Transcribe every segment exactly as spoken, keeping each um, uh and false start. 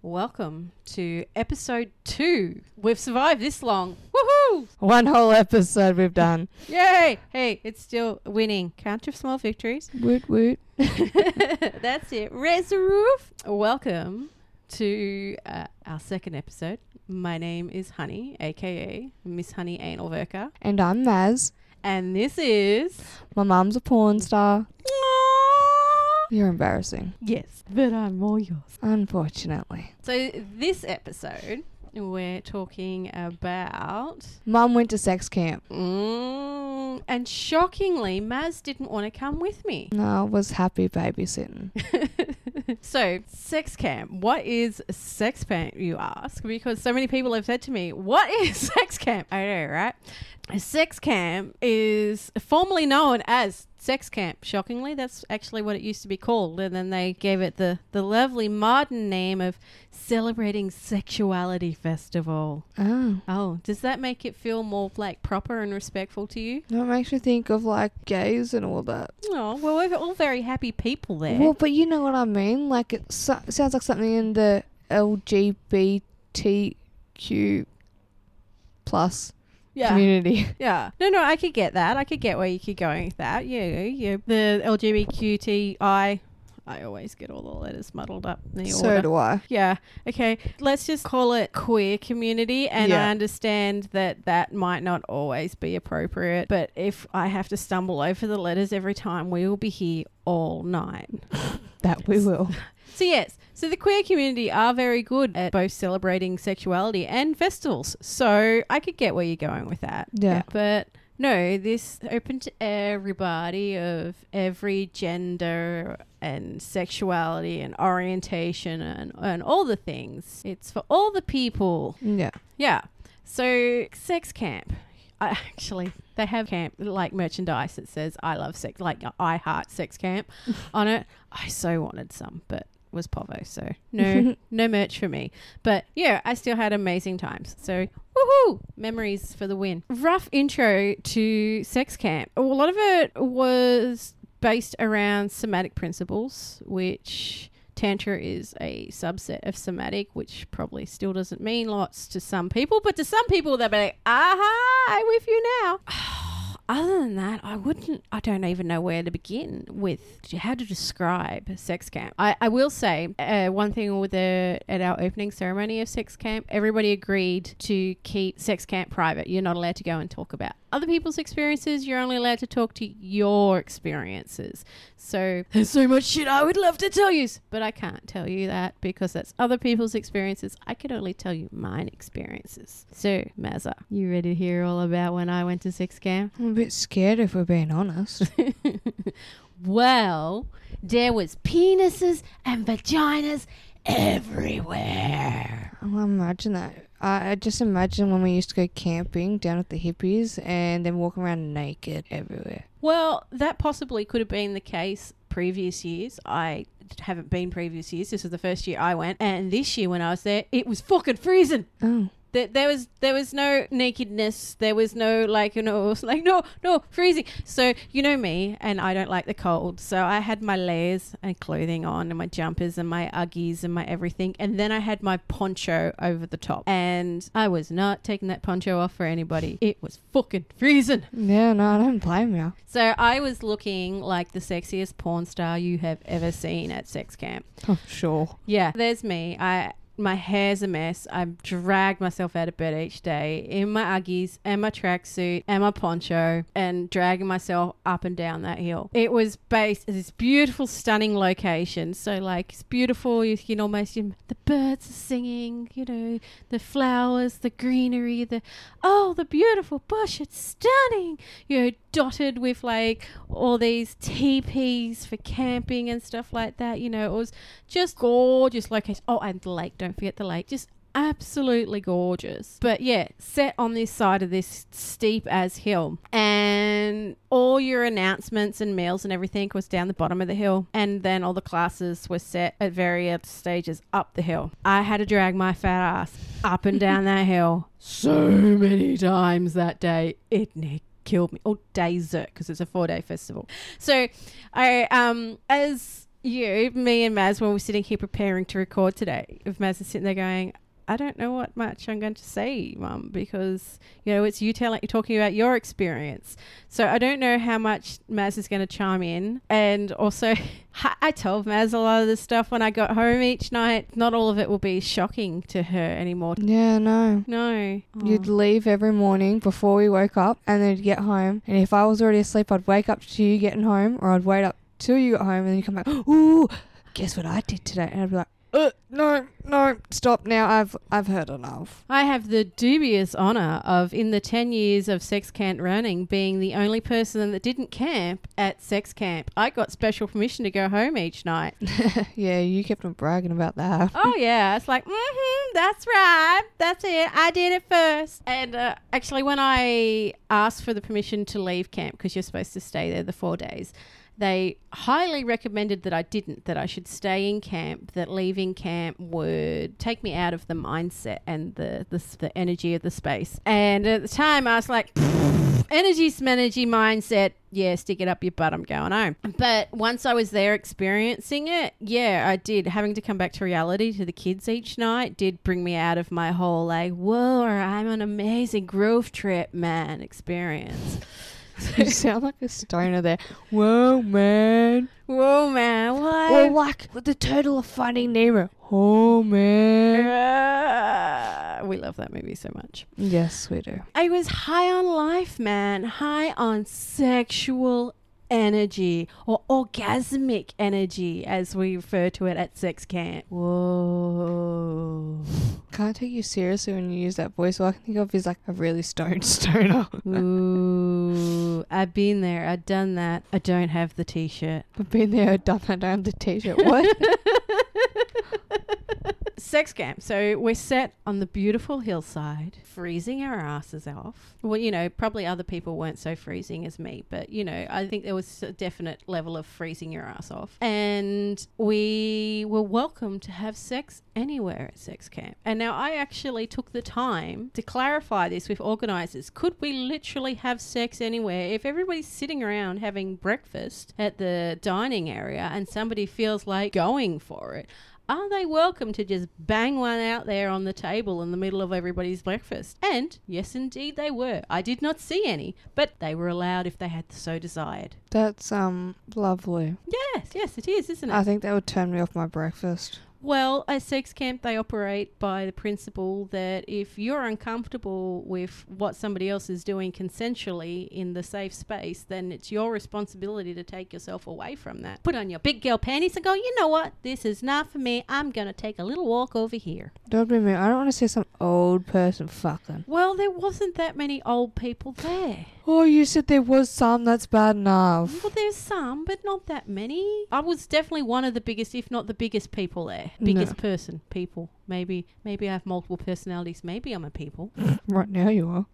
Welcome to episode two. We've survived this long. Woohoo! One whole episode we've done. Yay! Hey, it's still winning. Count your small victories. Woot woot. That's it. Resuroof. Welcome to uh, our second episode. My name is Honey, aka Miss Honey Anal Worker. And I'm Maz. And this is... My mum's a porn star. You're embarrassing. Yes, but I'm all yours. Unfortunately. So this episode, we're talking about... Mum went to sex camp. Mm, and shockingly, Maz didn't want to come with me. No, I was happy babysitting. So, sex camp. What is sex camp, you ask? Because so many people have said to me, what is sex camp? I know, right? A sex camp is formerly known as sex camp. Shockingly, that's actually what it used to be called. And then they gave it the, the lovely modern name of Celebrating Sexuality Festival. Oh. Oh, does that make it feel more like proper and respectful to you? That makes me think of like gays and all that. Oh, well, we're all very happy people there. Well, but you know what I mean? Like it so- sounds like something in the L G B T Q plus Yeah. community. Yeah. No, no, I could get that. I could get where you could going with that. Yeah, yeah. The L G B T Q I, I always get all the letters muddled up in the So order. do I. Yeah. Okay. Let's just call it queer community. And Yeah. I understand that that might not always be appropriate. But if I have to stumble over the letters every time, we will be here all night. That we will. So yes, so the queer community are very good at both celebrating sexuality and festivals. So I could get where you're going with that. Yeah. But no, this open to everybody of every gender and sexuality and orientation and, and all the things. It's for all the people. Yeah. Yeah. So sex camp. I actually, they have camp like merchandise that says I love sex, like I heart sex camp on it. I so wanted some, but was povo, so no no merch for me. But yeah, I still had amazing times. So woohoo, memories for the win. Rough intro to sex camp. A lot of it was based around somatic principles, which Tantra is a subset of somatic, which probably still doesn't mean lots to some people, but to some people they'll be like, aha, I'm with you now. Other than that, I wouldn't, I don't even know where to begin with how to describe sex camp. I, I will say uh, one thing with the, at our opening ceremony of sex camp, everybody agreed to keep sex camp private. You're not allowed to go and talk about other people's experiences. You're only allowed to talk to your experiences. So there's so much shit I would love to tell you, but I can't tell you that because that's other people's experiences. I can only tell you mine experiences. So Mazza, you ready to hear all about when I went to sex camp? I'm a bit scared if we're being honest. Well, there was penises and vaginas everywhere. Oh, I imagine that. I, I just imagine when we used to go camping down at the hippies and then walk around naked everywhere. Well, that possibly could have been the case previous years. I haven't been previous years. This was the first year I went. And this year when I was there, it was fucking freezing. Oh. There, there was there was no nakedness. There was no like, you know, it was like, no, no, freezing. So, you know me, and I don't like the cold. So I had my layers and clothing on and my jumpers and my Uggies and my everything. And then I had my poncho over the top. And I was not taking that poncho off for anybody. It was fucking freezing. Yeah, no, I don't blame you. So I was looking like the sexiest porn star you have ever seen at sex camp. Oh, sure. Yeah, there's me. I... My hair's a mess. I've dragged myself out of bed each day in my Uggies and my tracksuit and my poncho and dragging myself up and down that hill. It was based at this beautiful, stunning location. So, like, it's beautiful. You can almost, you, the birds are singing, you know, the flowers, the greenery, the, oh, the beautiful bush. It's stunning. You know, dotted with, like, all these teepees for camping and stuff like that. You know, it was just gorgeous location. Oh, and the lake. Don't forget the lake. Just absolutely gorgeous. But yeah, set on this side of this steep as hill. And all your announcements and meals and everything was down the bottom of the hill. And then all the classes were set at various stages up the hill. I had to drag my fat ass up and down that hill so many times that day. It nearly killed me. Oh, days, because it's a four-day festival. So I, um, as you, me and Maz, when we're sitting here preparing to record today, if Maz is sitting there going, I don't know what much I'm going to say, Mum, because, you know, it's you telling, you're talking about your experience. So I don't know how much Maz is going to chime in. And also, I told Maz a lot of this stuff when I got home each night. Not all of it will be shocking to her anymore. Yeah, no. No. You'd Oh. leave every morning before we woke up, and then you'd get home. And if I was already asleep, I'd wake up to you getting home, or I'd wait up till you got home, and then you come back, ooh, guess what I did today? And I'd be like, Uh, no, no, stop now. I've I've heard enough. I have the dubious honour of, in the ten years of sex camp running, being the only person that didn't camp at sex camp. I got special permission to go home each night. Yeah, you kept on bragging about that. Oh, yeah. It's like, mm-hmm, that's right. That's it. I did it first. And uh, actually, when I asked for the permission to leave camp, because you're supposed to stay there the four days, they highly recommended that I didn't, that I should stay in camp, that leaving camp would take me out of the mindset and the the, the energy of the space. And at the time, I was like, energy, smenergy, mindset, yeah, stick it up your butt, I'm going home. But once I was there experiencing it, yeah, I did. Having to come back to reality to the kids each night did bring me out of my whole, like, whoa, I'm on an amazing growth trip, man, experience. You sound like a stoner there. Whoa, man. Whoa, man, what? Or like the turtle of Finding Nemo. Oh, man. Uh, we love that movie so much. Yes, we do. I was high on life, man. High on sexual energy, or orgasmic energy, as we refer to it at sex camp. Whoa. Can't take you seriously when you use that voice. All I can think of is like a really stoned stoner. Ooh, I've been there. I've done that. I don't have the t-shirt. I've been there, done that, I don't have the t-shirt. What? Sex camp. So we're set on the beautiful hillside, freezing our asses off. Well, you know, probably other people weren't so freezing as me, but, you know, I think there was a definite level of freezing your ass off. And we were welcome to have sex anywhere at sex camp. And now I actually took the time to clarify this with organisers. Could we literally have sex anywhere? If everybody's sitting around having breakfast at the dining area and somebody feels like going for it, are they welcome to just bang one out there on the table in the middle of everybody's breakfast? And yes, indeed they were. I did not see any, but they were allowed if they had so desired. That's um lovely. Yes, yes, it is, isn't it? I think that would turn me off my breakfast. Well, at sex camp, they operate by the principle that if you're uncomfortable with what somebody else is doing consensually in the safe space, then it's your responsibility to take yourself away from that. Put on your big girl panties and go, you know what? This is not for me. I'm going to take a little walk over here. Don't be me. I don't want to see some old person fucking. Well, there wasn't that many old people there. Oh, you said there was some. That's bad enough. Well, there's some, but not that many. I was definitely one of the biggest, if not the biggest people there. Biggest No. person, people. Maybe maybe I have multiple personalities. Maybe I'm a people. Right now you are.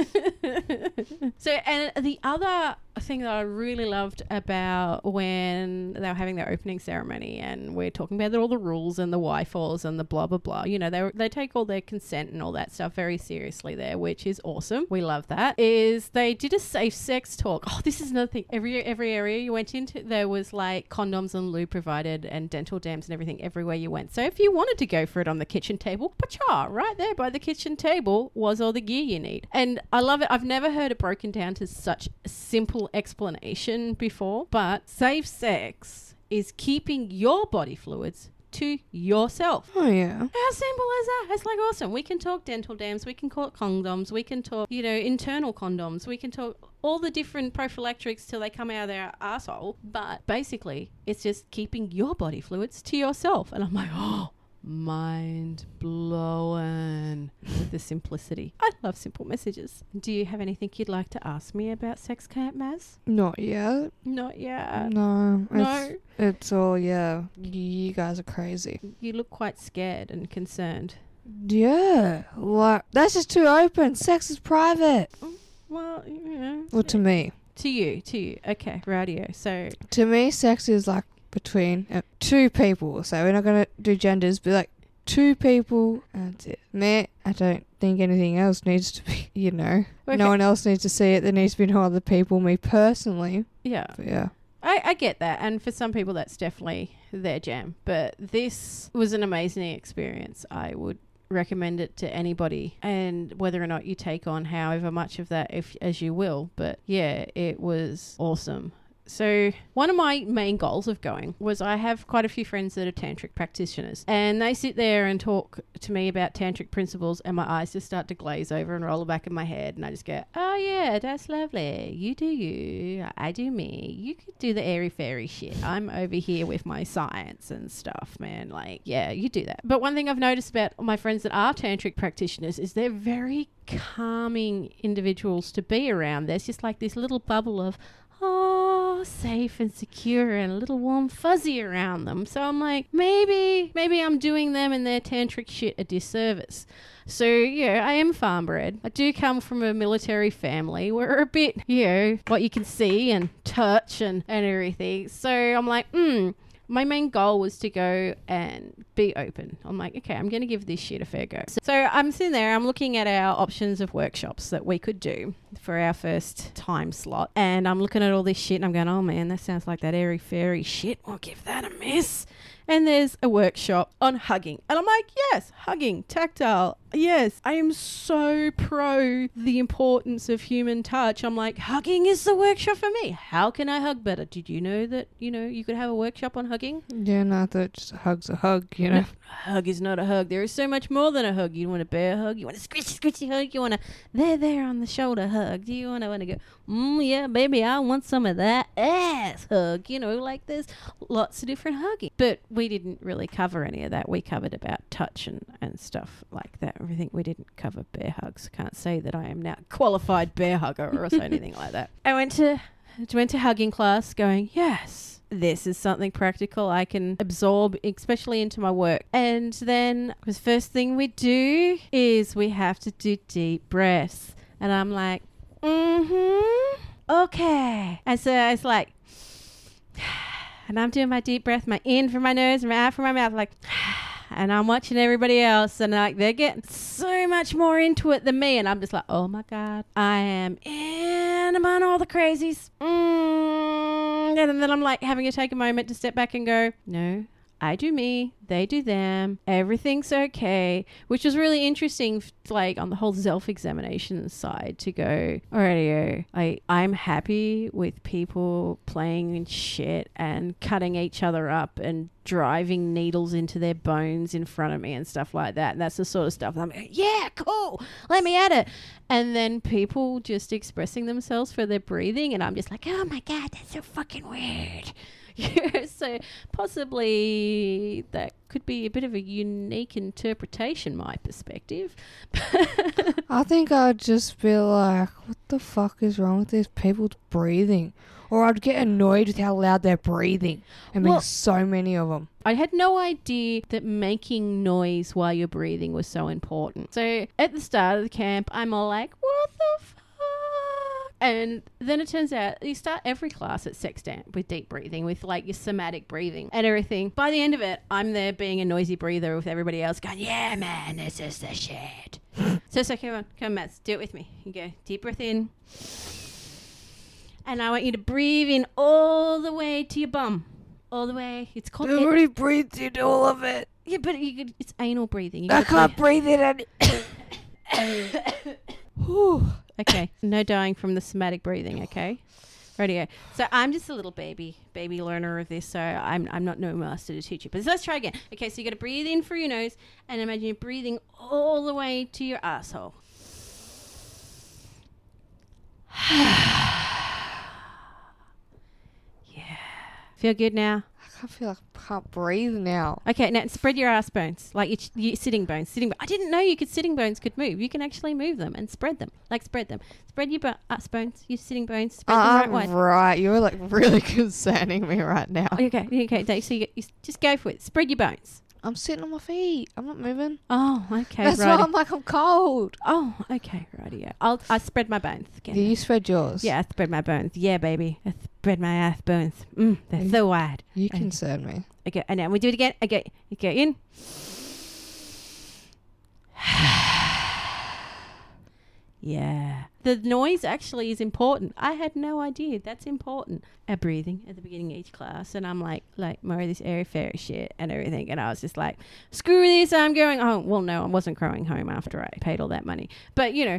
So, and the other thing that I really loved about when they were having their opening ceremony, and we're talking about all the rules and the Y-falls and the blah, blah, blah, you know, they they take all their consent and all that stuff very seriously there, which is awesome. We love that. Is they did a safe sex talk. Oh, this is another thing. Every, every area you went into, there was like condoms and lube provided and dental dams and everything everywhere you went. So if you wanted to go for it on the kitchen table, pacha, right there by the kitchen table was all the gear you need. And I love it. I've never heard it broken down to such a simple explanation before, but safe sex is keeping your body fluids to yourself. Oh, yeah. How simple is that? It's like awesome. We can talk dental dams, we can talk condoms, we can talk, you know, internal condoms, we can talk all the different prophylactics till they come out of their arsehole, but basically it's just keeping your body fluids to yourself. And I'm like, oh, mind blowing with the simplicity. I love simple messages. Do you have anything you'd like to ask me about sex camp, Maz? Not yet. Not yet. No. No. It's, it's all, yeah. You guys are crazy. You look quite scared and concerned. Yeah. Like, that's just too open. Sex is private. Well, you know. Well, to me. To you, to you. Okay, radio. So, To me, sex is like between uh, two people. So we're not going to do genders, but like two people. And that's it. Me, I don't think anything else needs to be, you know. Okay. No one else needs to see it. There needs to be no other people. Me personally. yeah. But yeah. I, I get that. And for some people, that's definitely their jam. But this was an amazing experience. I would recommend it to anybody, and whether or not you take on however much of that if as you will. But yeah, it was awesome. So one of my main goals of going was I have quite a few friends that are tantric practitioners, and they sit there and talk to me about tantric principles, and my eyes just start to glaze over and roll back in my head, and I just go, oh yeah, that's lovely. You do you, I do me. You could do the airy fairy shit. I'm over here with my science and stuff, man. Like, yeah, you do that. But one thing I've noticed about my friends that are tantric practitioners is they're very calming individuals to be around. There's just like this little bubble of, oh, safe and secure and a little warm fuzzy around them. So I'm like, maybe, maybe I'm doing them and their tantric shit a disservice. So, yeah, I am farm bred. I do come from a military family. We're a bit, you know, what you can see and touch and, and everything. So I'm like, hmm. My main goal was to go and be open. I'm like, okay, I'm going to give this shit a fair go. So, so I'm sitting there, I'm looking at our options of workshops that we could do for our first time slot. And I'm looking at all this shit and I'm going, oh man, that sounds like that airy fairy shit. I'll give that a miss. And there's a workshop on hugging. And I'm like, yes, hugging, tactile. Yes, I am so pro the importance of human touch. I'm like, hugging is the workshop for me. How can I hug better? Did you know that, you know, you could have a workshop on hugging? Yeah, no, that just a hug's a hug, you know. No, a hug is not a hug. There is so much more than a hug. You want a bear hug? You want a squishy, squishy hug? You want a there, there on the shoulder hug? Do you want to want to go, mm, yeah, baby, I want some of that ass hug? You know, like there's lots of different hugging. But we didn't really cover any of that. We covered about touch and, and stuff like that. Everything. We didn't cover bear hugs. Can't say that I am now qualified bear hugger or anything like that. I went to went to hugging class going, yes, this is something practical I can absorb, especially into my work. And then the first thing we do is we have to do deep breaths. And I'm like, mm-hmm, okay. And so it's like, and I'm doing my deep breath, my in from my nose and my out from my mouth, like, and I'm watching everybody else, and like they're getting so much more into it than me, and I'm just like, oh my god, I am in among all the crazies. Mm. And then I'm like having to take a moment to step back and go, no, I do me, they do them, everything's okay, which was really interesting, like on the whole self-examination side, to go, alrighty, I, I'm happy with people playing and shit and cutting each other up and driving needles into their bones in front of me and stuff like that. And that's the sort of stuff I'm like, yeah, cool, let me at it. And then people just expressing themselves for their breathing, and I'm just like, oh my god, that's so fucking weird. Yeah, so possibly that could be a bit of a unique interpretation, my perspective. I think I'd just be like, what the fuck is wrong with these people's breathing? Or I'd get annoyed with how loud they're breathing. And Well- there's so many of them. I had no idea that making noise while you're breathing was so important. So at the start of the camp, I'm all like, what the fuck? And then it turns out you start every class at sextant with deep breathing, with like your somatic breathing and everything. By the end of it, I'm there being a noisy breather with everybody else going, yeah, man, this is the shit. so, so come on, come on, Mats, do it with me. You go deep breath in. And I want you to breathe in all the way to your bum. All the way. It's called... I've already breathed in all of it. Yeah, but you could, it's anal breathing. You I gotta can't breathe in it. Whew. Okay, no dying from the somatic breathing, okay? Radio. So I'm just a little baby, baby learner of this, so I'm I'm not no master to teach you. But let's try again. Okay, so you got to breathe in through your nose, and imagine you're breathing all the way to your asshole. Yeah. Feel good now? I feel like I can't breathe now. Okay, now spread your ass bones, like your, ch- your sitting bones. Sitting. Bo- I didn't know you could sitting bones could move. You can actually move them and spread them, like spread them. Spread your bo- ass bones, your sitting bones. Spread them right I'm wide. right. You're like really concerning me right now. Okay, okay, Dave, so you, you just go for it. Spread your bones. I'm sitting on my feet. I'm not moving. Oh, okay, That's righty. why I'm like, I'm cold. Oh, okay, righty. Yeah, I'll I spread my bones. Again. Yeah, you spread yours. Yeah, I spread my bones. Yeah, baby, I spread my ass bones. Mm, they're You- so wide. You Okay. concern me. Okay, and now we do it again. Okay, okay, in. Yeah. The noise actually is important. I had no idea. That's important. Our breathing at the beginning of each class. And I'm like, like, Mo, this airy fairy shit and everything. And I was just like, screw this, I'm going home. Well, no, I wasn't going home after I paid all that money. But, you know,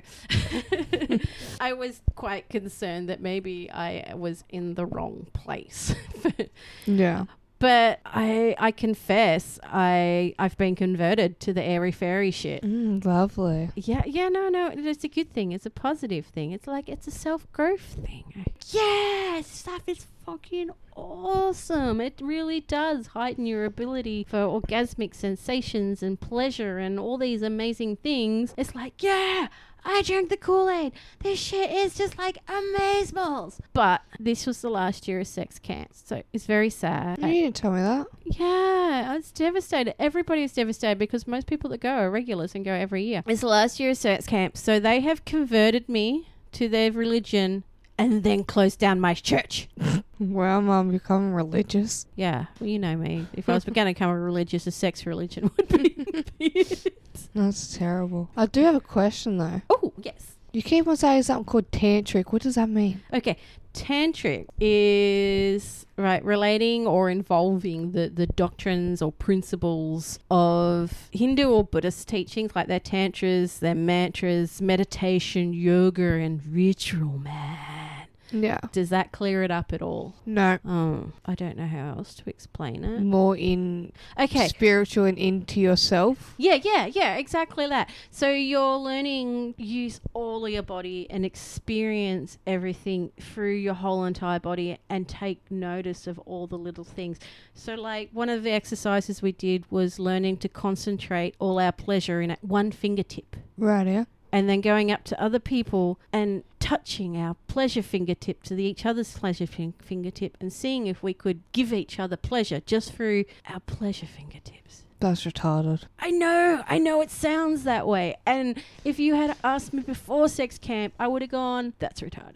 I was quite concerned that maybe I was in the wrong place. Yeah. But I I confess, I, I've been converted to the airy fairy shit. Mm, lovely. Yeah, yeah, no, no, it's a good thing. It's a positive thing. It's like, it's a self-growth thing. Yeah, stuff is fucking awesome. It really does heighten your ability for orgasmic sensations and pleasure and all these amazing things. It's like, yeah, I drank the Kool-Aid. This shit is just like amazeballs. But this was the last year of sex camp, so it's very sad. You didn't tell me that. Yeah, I was devastated. Everybody is devastated because most people that go are regulars and go every year. It's the last year of sex camp, so they have converted me to their religion and then closed down my church. Well, Mum, you're becoming religious. Yeah, well, you know me. If I was going to become a religious, a sex religion would be it. That's terrible. I do have a question, though. Oh, yes. You keep on saying something called tantric. What does that mean? Okay, tantric is right relating or involving the, the doctrines or principles of Hindu or Buddhist teachings, like their tantras, their mantras, meditation, yoga, and ritual, man. Yeah. Does that clear it up at all? No. Oh, I don't know how else to explain it. More in Okay. spiritual and into yourself. Yeah, yeah, yeah, exactly that. So you're learning use all of your body and experience everything through your whole entire body and take notice of all the little things. So like one of the exercises we did was learning to concentrate all our pleasure in one fingertip. Right, yeah. And then going up to other people and touching our pleasure fingertip to the each other's pleasure fin- fingertip and seeing if we could give each other pleasure just through our pleasure fingertips. That's retarded. I know, I know it sounds that way. And if you had asked me before sex camp, I would have gone, that's retarded.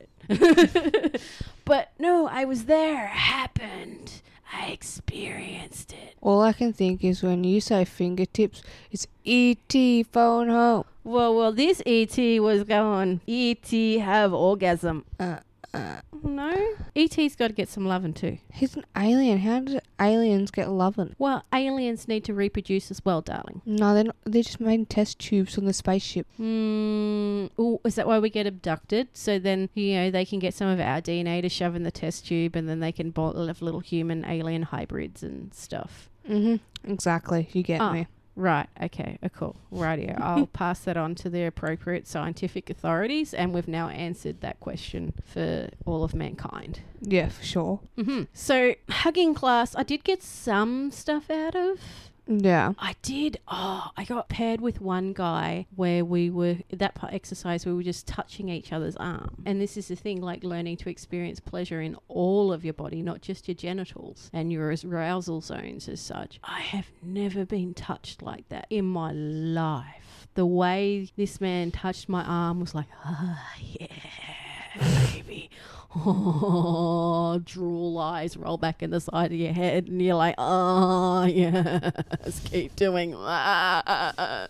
But no, I was there. It happened. I experienced it. All I can think is when you say fingertips, it's E T phone home. Well, well, this E T was going, E T have orgasm. Uh, uh. No, E T's got to get some loving too. He's an alien. How do aliens get loving? Well, aliens need to reproduce as well, darling. No, they're not. They're just made test tubes on the spaceship. Mm, ooh, is that why we get abducted? So then, you know, they can get some of our D N A to shove in the test tube and then they can have little human alien hybrids and stuff. Mm-hmm. Exactly. You get Oh. me. Right, okay, oh, cool. Rightio. I'll pass that on to the appropriate scientific authorities, and we've now answered that question for all of mankind. Yeah, for sure. Mm-hmm. So, hugging class, I did get some stuff out of. Yeah. I did. Oh, I got paired with one guy where we were, that part exercise, we were just touching each other's arm. And this is the thing, like learning to experience pleasure in all of your body, not just your genitals and your arousal zones as such. I have never been touched like that in my life. The way this man touched my arm was like, ah, yeah, baby. Oh, drool eyes roll back in the side of your head and you're like, oh, yes, keep doing that.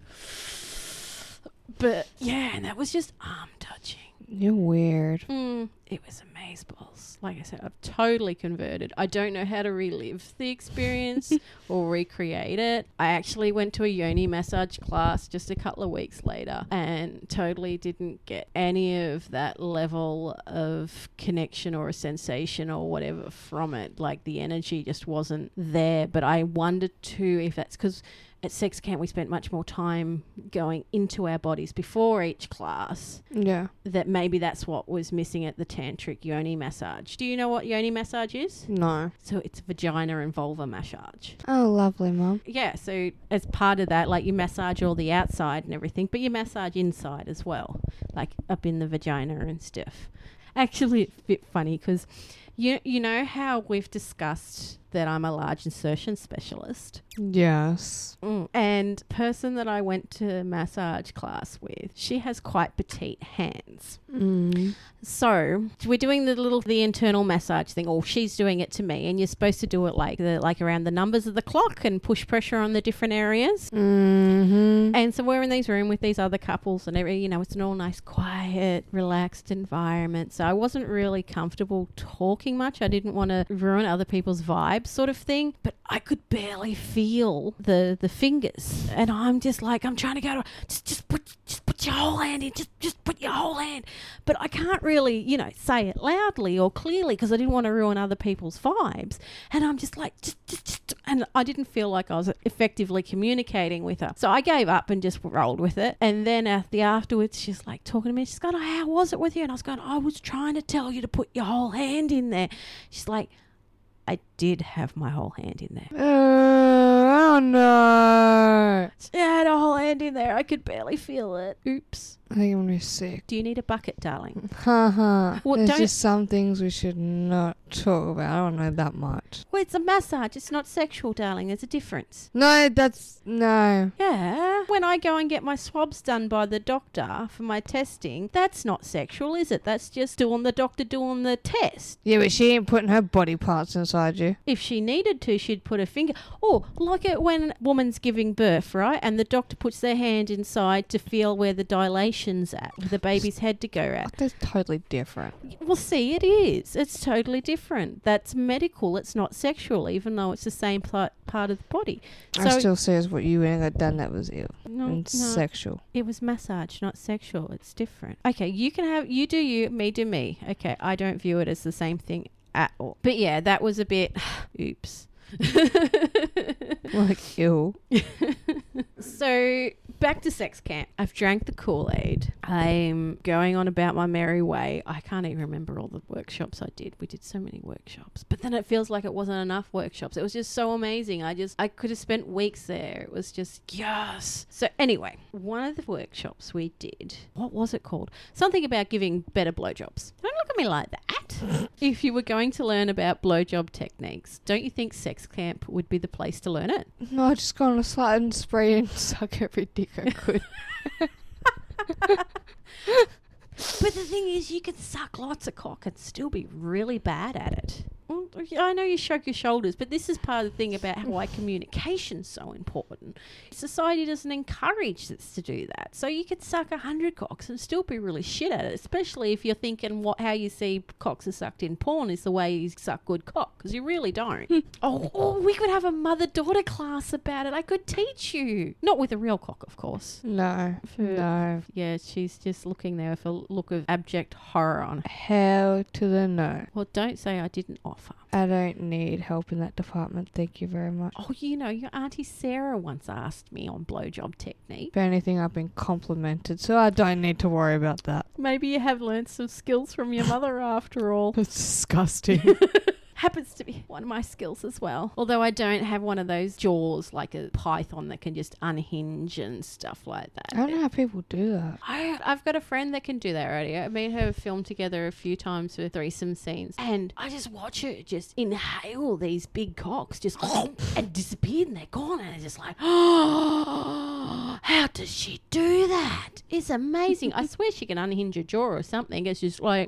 But, yeah, and that was just arm touching. You're weird. Mm, it was amazeballs. Like I said, I've totally converted. I don't know how to relive the experience or recreate it. I actually went to a yoni massage class just a couple of weeks later and totally didn't get any of that level of connection or a sensation or whatever from it. Like the energy just wasn't there. But I wondered too if that's because at sex camp we spent much more time going into our bodies before each class. Yeah. That maybe that's what was missing at the tantric yoni massage. Do you know what yoni massage is? No. So it's vagina and vulva massage. Oh, lovely, Mum. Yeah, so as part of that, like you massage all the outside and everything, but you massage inside as well, like up in the vagina and stuff. Actually, it's a bit funny because you, you know how we've discussed that I'm a large insertion specialist? Yes. Mm. And person that I went to massage class with, she has quite petite hands. Mm. So we're doing the little the internal massage thing, or she's doing it to me, and you're supposed to do it like the like around the numbers of the clock and push pressure on the different areas. Mm-hmm. And And so we're in these room with these other couples and every, you know, it's an all nice, quiet, relaxed environment. So I wasn't really comfortable talking much. I didn't want to ruin other people's vibes sort of thing, but I could barely feel the, the fingers. And I'm just like, I'm trying to go to, just, just put, just put your whole hand in, just, just put your whole hand. But I can't really, you know, say it loudly or clearly because I didn't want to ruin other people's vibes. And I'm just like, just, just, just, and I didn't feel like I was effectively communicating with her. So I gave up and just rolled with it. And then at the afterwards, she's like talking to me. She's going, oh, how was it with you? And I was going, I was trying to tell you to put your whole hand in there. She's like, I did have my whole hand in there. Uh, oh no. She had a whole hand in there. I could barely feel it. Oops. I think I'm really sick. Do you need a bucket, darling? Haha. Well, There's don't- just some things we should not talk about. I don't know that much. Well, it's a massage. It's not sexual, darling. There's a difference. No, that's... No. Yeah. When I go and get my swabs done by the doctor for my testing, that's not sexual, is it? That's just doing the doctor doing the test. Yeah, but she ain't putting her body parts inside you. If she needed to, she'd put a finger. Oh, like it when a woman's giving birth, right? And the doctor puts their hand inside to feel where the dilation's at, where the baby's head to go at. That's totally different. Well, see, it is. It's totally different. That's medical. It's not sexual, even though it's the same part part of the body. I still say it's what you ain't got done that was ill no, and no, sexual. it was massage, not sexual. It's different. Okay, you can have, you do you, me do me. Okay, I don't view it as the same thing at all. But yeah, that was a bit, oops. Like, ill. So back to sex camp. I've drank the Kool-Aid. I'm going on about my merry way. I can't even remember all the workshops I did. We did so many workshops. But then it feels like it wasn't enough workshops. It was just so amazing. I just, I could have spent weeks there. It was just, yes. So anyway, one of the workshops we did, what was it called? Something about giving better blowjobs. Don't look at me like that. If you were going to learn about blowjob techniques, don't you think sex camp would be the place to learn it? No, I just go on a slide and spray and suck every dick I could. But the thing is, you could suck lots of cock and still be really bad at it. Well, I know you shrug your shoulders, but this is part of the thing about why communication's so important. Society doesn't encourage us to do that. So you could suck a hundred cocks and still be really shit at it, especially if you're thinking what how you see cocks are sucked in porn is the way you suck good cock, because you really don't. oh, oh, we could have a mother-daughter class about it. I could teach you. Not with a real cock, of course. No. For- No. Yeah, she's just looking there with a look of abject horror on her. Hell to the no. Well, don't say I didn't offer. I don't need help in that department. Thank you very much. Oh, you know, your Auntie Sarah once asked me on blowjob technique. If anything, I've been complimented, so I don't need to worry about that. Maybe you have learned some skills from your mother after all. That's disgusting. Happens to be one of my skills as well. Although I don't have one of those jaws like a python that can just unhinge and stuff like that. I don't know how people do that. I, I've got a friend that can do that already. I made her film together a few times for threesome scenes. And I just watch her just inhale these big cocks just and disappear and they're gone. And it's just like, oh, how does she do that? It's amazing. I swear she can unhinge a jaw or something. It's just like...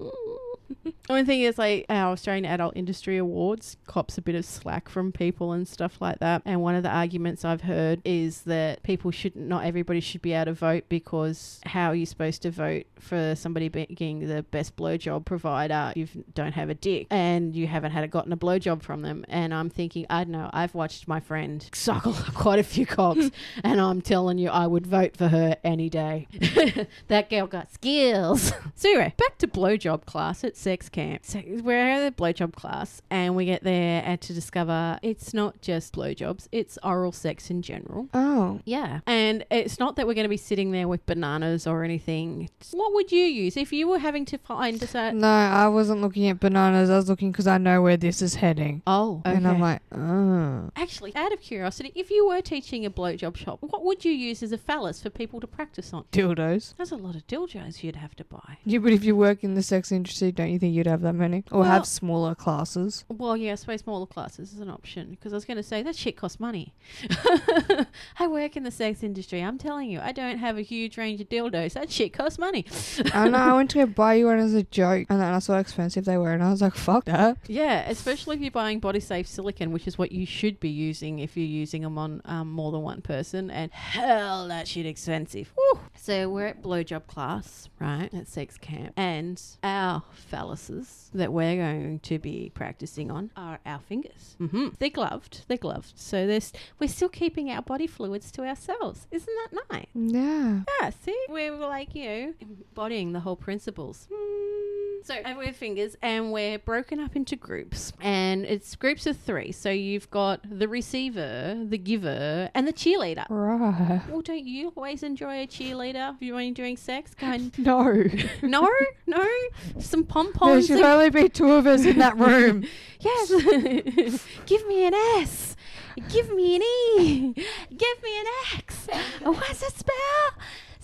Only thing is, like, our Australian Adult Industry Awards cops a bit of slack from people and stuff like that. And one of the arguments I've heard is that people should not everybody should be able to vote, because how are you supposed to vote for somebody being the best blowjob provider if you don't have a dick and you haven't had a, gotten a blowjob from them? And I'm thinking, I don't know, I've watched my friend suck quite a few cocks and I'm telling you, I would vote for her any day. That girl got skills. So anyway, back to blowjob class at sex camp. So we're at the blowjob class and we get there and to discover it's not just blowjobs, it's oral sex in general. Oh. Yeah. And it's not that we're going to be sitting there with bananas or anything. What would you use if you were having to find a... No, I wasn't looking at bananas. I was looking because I know where this is heading. Oh, okay. And I'm like, oh. Actually, out of curiosity, if you were teaching a blowjob shop, what would you use as a phallus for people to practice on? Dildos. There's a lot of dildos you'd have to buy. Yeah, but if you work in the sex industry, don't you think you'd have that many? Or Well- have smaller classes? Well, yeah, I suppose smaller classes is an option because I was going to say that shit costs money. I work in the sex industry. I'm telling you, I don't have a huge range of dildos. That shit costs money. I know, I went to go buy you one as a joke, and then I saw how expensive they were, and I was like, fuck that. Yeah, especially if you're buying body safe silicone, which is what you should be using if you're using them on um, more than one person. And hell, that shit expensive. Woo. So we're at blowjob class, right, at sex camp, and our phalluses that we're going to be practicing on are our fingers. Mm-hmm. They're gloved. They're gloved. So there's we're still keeping our body fluids to ourselves. Isn't that nice? Yeah. Yeah, see? We're like, you know, embodying the whole principles. So and we're fingers and we're broken up into groups and it's groups of three. So you've got the receiver, the giver and the cheerleader. Right. Well, don't you always enjoy a cheerleader if you're only doing sex? Going, No. no, no, some There pom-poms. should and- only be two of us in that room. Yes. Give me an S. Give me an E. Give me an X. What's that spell?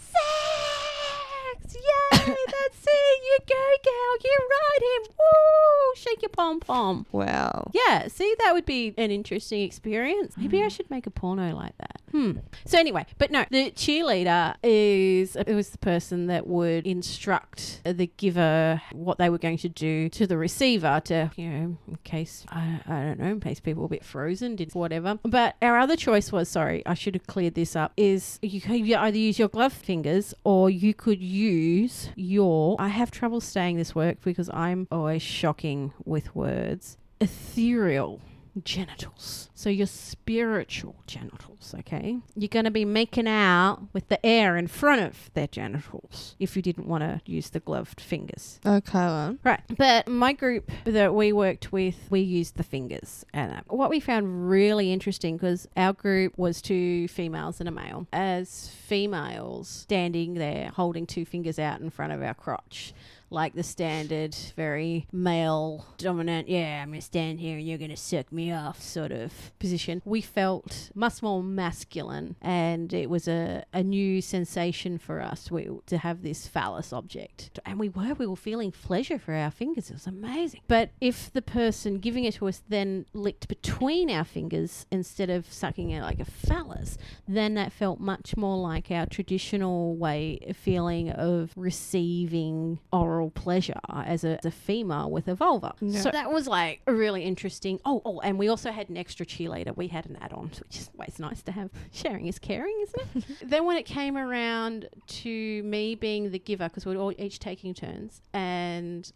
Sex. Yay, that's it. You go, girl. You ride him. Woo. Shake your pom-pom. Wow. Yeah, see, that would be an interesting experience. Maybe I should make a porno like that. Hmm. So anyway, but no, the cheerleader is, it was the person that would instruct the giver what they were going to do to the receiver to, you know, in case, I, I don't know, in case people were a bit frozen, did whatever. But our other choice was, sorry, I should have cleared this up, is you could either use your glove fingers or you could use your, I have trouble saying this word because I'm always shocking with words, ethereal genitals. So your spiritual genitals, okay? You're going to be making out with the air in front of their genitals if you didn't want to use the gloved fingers. Okay, then. Right. But my group that we worked with, we used the fingers. And uh, what we found really interesting, because our group was two females and a male. As females, standing there holding two fingers out in front of our crotch, like the standard, very male dominant, yeah, I'm going to stand here and you're going to suck me off sort of position. We felt much more masculine and it was a, a new sensation for us we, to have this phallus object. And we were, we were feeling pleasure for our fingers. It was amazing. But if the person giving it to us then licked between our fingers instead of sucking it like a phallus, then that felt much more like our traditional way of feeling of receiving oral pleasure as a, as a female with a vulva. Yeah. So that was like a really interesting. Oh, oh, and we also had an extra cheerleader. We had an add-on, which is always nice to have. Sharing is caring, isn't it? Then when it came around to me being the giver, because we were all each taking turns, and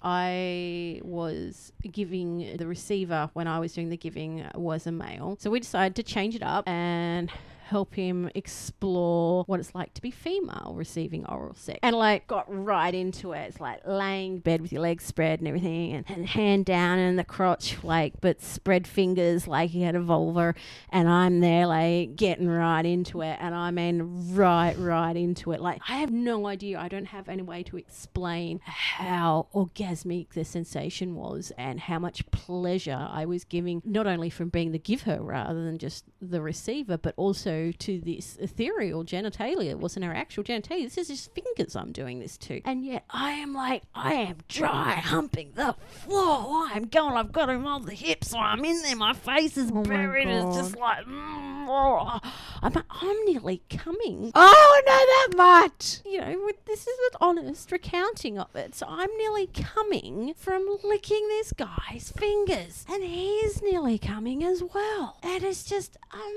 I was giving the receiver when I was doing the giving was a male. So we decided to change it up and help him explore what it's like to be female receiving oral sex. And like got right into it. It's like laying bed with your legs spread and everything and, and hand down in the crotch, like, but spread fingers like he had a vulva. And I'm there like getting right into it. And I mean right, right into it. Like I have no idea. I don't have any way to explain how orgasmic the sensation was and how much pleasure I was giving, not only from being the giver rather than just the receiver, but also to this ethereal genitalia. It wasn't our actual genitalia. This is his fingers I'm doing this to. And yet I am like, I am dry humping the floor. I am going, I've got him on the hips. So I'm in there. My face is Oh my buried. It's God. just like, mm, oh. I'm, I'm nearly coming. Oh, I know that much. You know, with, this is an honest recounting of it. So I'm nearly coming from licking this guy's fingers. And he's nearly coming as well. And it's just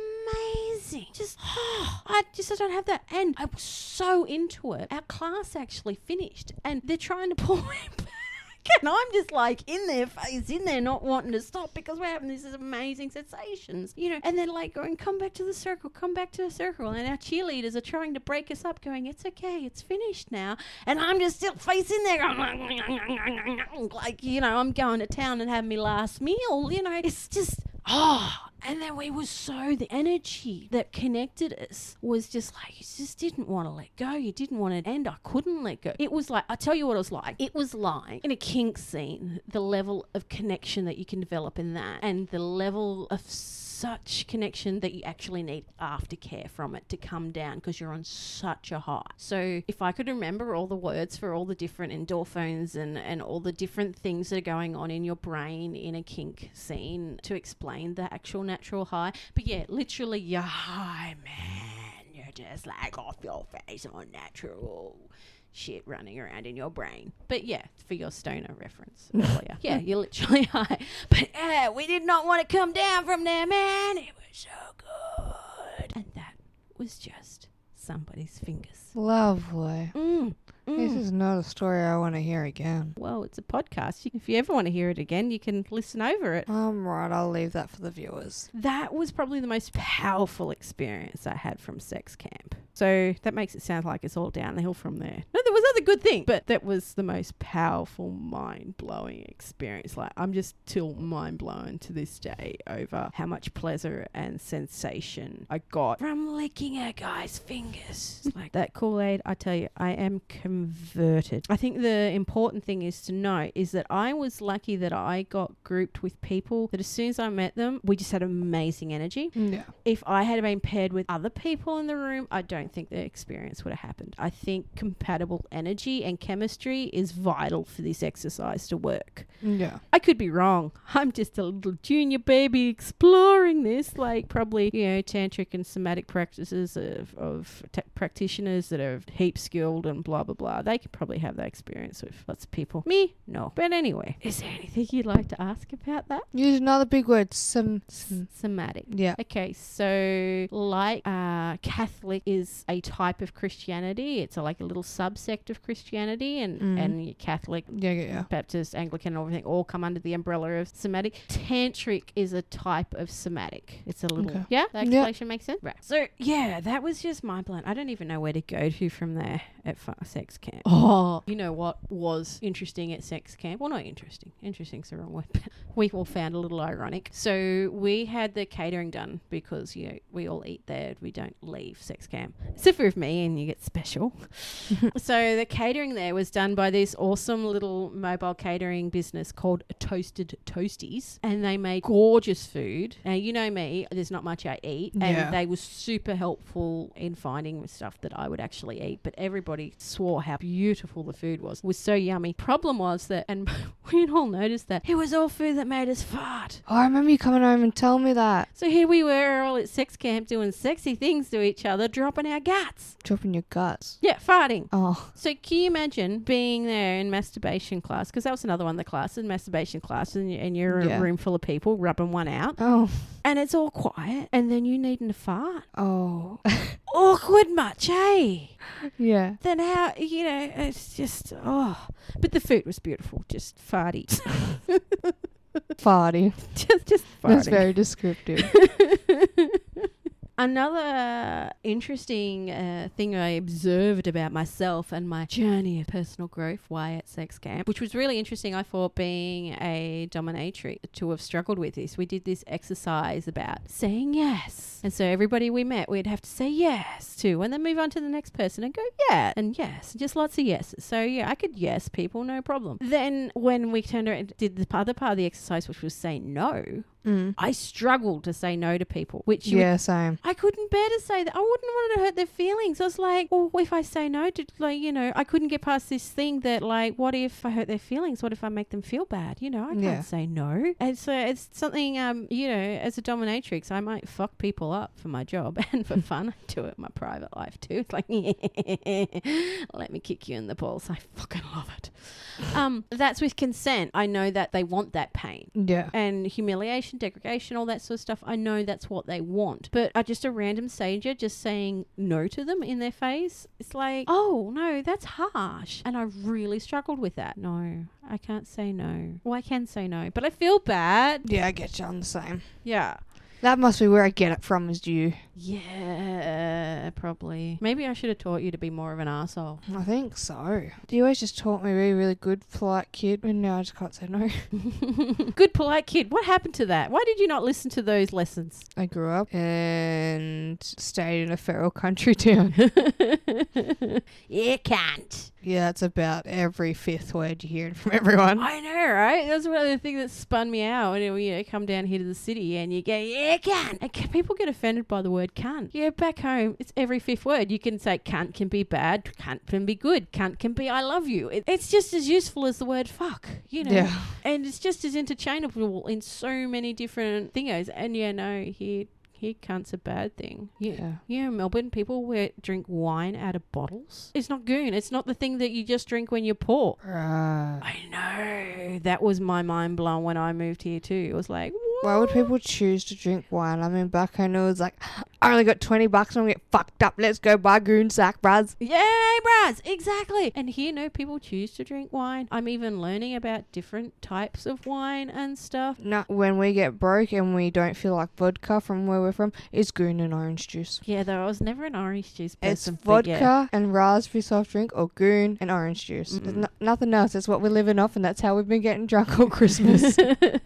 amazing. Just, oh, I just I don't have that. And I was so into it. Our class actually finished. And they're trying to pull me back. And I'm just like in their face, in there, not wanting to stop because we're having these amazing sensations, you know. And then like going, come back to the circle, come back to the circle. And our cheerleaders are trying to break us up, going, it's okay, it's finished now. And I'm just still facing there, going, like, you know, I'm going to town and having my last meal, you know. It's just, oh. And then we was so, the energy that connected us was just like, you just didn't want to let go. You didn't want to end. I couldn't let go. It was like, I'll tell you what it was like. It was like in a kink scene, the level of connection that you can develop in that and the level of such connection that you actually need aftercare from it to come down because you're on such a high. So if I could remember all the words for all the different endorphins and, and all the different things that are going on in your brain in a kink scene to explain the actual natural high. But yeah, literally your high, man. You're just like off your face on natural shit running around in your brain. But yeah, for your stoner reference earlier. Yeah, you're literally high. But yeah, we did not want to come down from there, man. It was so good. And that was just somebody's fingers. Lovely. Mm. Mm. This is not a story I want to hear again. Well, it's a podcast. You- If you ever want to hear it again, you can listen over it. I'm right. I'll leave that for the viewers. That was probably the most powerful experience I had from sex camp. So that makes it sound like it's all downhill from there. No, there was other good things, but that was the most powerful, mind-blowing experience. Like, I'm just still mind-blown to this day over how much pleasure and sensation I got from licking a guy's fingers. Like that Kool-Aid, I tell you, I am converted. I think the important thing is to note is that I was lucky that I got grouped with people that as soon as I met them, we just had amazing energy. Yeah. If I had been paired with other people in the room, I don't think the experience would have happened. I think compatible energy and chemistry is vital for this exercise to work. Yeah. I could be wrong. I'm just a little junior baby exploring this, like probably, you know, tantric and somatic practices of, of t- practitioners that are heap skilled and blah, blah, blah. They could probably have that experience with lots of people. Me? No. But anyway, is there anything you'd like to ask about that? Use another big word. Some. some Somatic. yeah. Okay, so like uh, Catholic is a type of Christianity. It's a, like a little subsect of Christianity, and, Mm. and Catholic, Yeah, yeah, yeah. Baptist, Anglican, and everything all come under the umbrella of somatic. Tantric is a type of somatic. It's a little, Okay. yeah, that Yeah. explanation makes sense? Right. So, yeah, that was just mind blowing. I don't even know where to go to from there at fa- sex camp. Oh, you know what was interesting at sex camp? Well, not interesting. Interesting's the wrong word, but we all found a little ironic. So we had the catering done because, you know, we all eat there. We don't leave sex camp. Except for me, and you get special. So the catering there was done by this awesome little mobile catering business called Toasted Toasties, and they made gorgeous food. Now, you know me, there's not much I eat, and Yeah. they were super helpful in finding stuff that I would actually eat, but everybody swore how beautiful the food was. It was so yummy. Problem was that, and we all noticed that, it was all food that made us fart. Oh, I remember you coming home and telling me that. So here we were all at sex camp doing sexy things to each other, dropping our guts. Dropping your guts. Yeah, farting. Oh. So can you imagine being there in masturbation class? Because that was another one of the classes, masturbation class, and, you- and you're in Yeah. a room full of people rubbing one out, Oh. and it's all quiet, and then you needing to fart. Oh. Awkward much, eh? Yeah. Then how, you know, it's just, oh. But the food was beautiful, just farty. Farty. just, just farting. That's very descriptive. Another interesting uh, thing I observed about myself and my journey of personal growth while at sex camp, which was really interesting, I thought, being a dominatrix, to have struggled with this. We did this exercise about saying yes. And so everybody we met, we'd have to say yes to, and then move on to the next person and go, yeah, and yes, just lots of yeses. So yeah, I could yes people, no problem. Then when we turned around and did the other part of the exercise, which was say no, Mm. I struggled to say no to people, which you would, Yeah, same. I couldn't bear to say that. I wouldn't want to hurt their feelings. I was like, well, if I say no to, like, you know, I couldn't get past this thing that, like, what if I hurt their feelings? What if I make them feel bad? You know, I can't Yeah. say no. And so it's something, um, you know, as a dominatrix, I might fuck people up for my job and for fun. I do it in my private life too. It's like, let me kick you in the balls. I fucking love it. Um, that's with consent. I know that they want that pain. Yeah. And humiliation, degradation, all that sort of stuff. I know that's what they want. But I just a random stranger just saying no to them in their face, it's like, oh, no, that's harsh. And I really struggled with that. No, I can't say no. Well, I can say no, but I feel bad. Yeah, I get you on the same. Yeah. That must be where I get it from, is you. Yeah, probably. Maybe I should have taught you to be more of an arsehole. I think so. You always just taught me to be a really good, polite kid, and now I just can't say no. Good, polite kid. What happened to that? Why did you not listen to those lessons? I grew up and stayed in a feral country town. You can't. Yeah, it's about every fifth word you're hearing from everyone. I know, right? That's one of the things that spun me out when you know, come down here to the city and you go, yeah, cunt. And c- people get offended by the word cunt. Yeah, back home, it's every fifth word. You can say cunt can be bad, cunt can be good, cunt can be I love you. It, it's just as useful as the word fuck, you know. Yeah. And it's just as interchangeable in so many different thingos. And yeah, no, here... Here, cunt's a bad thing. Yeah. Yeah. Yeah, Melbourne, people wear, drink wine out of bottles. It's not goon. It's not the thing that you just drink when you're poor. Right. I know. That was my mind blown when I moved here too. It was like, what? Why would people choose to drink wine? I mean, back home it was like, I only got twenty bucks and I'm going to get fucked up. Let's go buy goon sack, bruz. Yay, bruz. Exactly. And here, no, people choose to drink wine. I'm even learning about different types of wine and stuff. No, when we get broke and we don't feel like vodka from where we're from, it's goon and orange juice. Yeah, though I was never an orange juice It's person. vodka Yeah. and raspberry soft drink or goon and orange juice. Mm-mm. There's no, nothing else. That's what we're living off, and that's how we've been getting drunk all Christmas.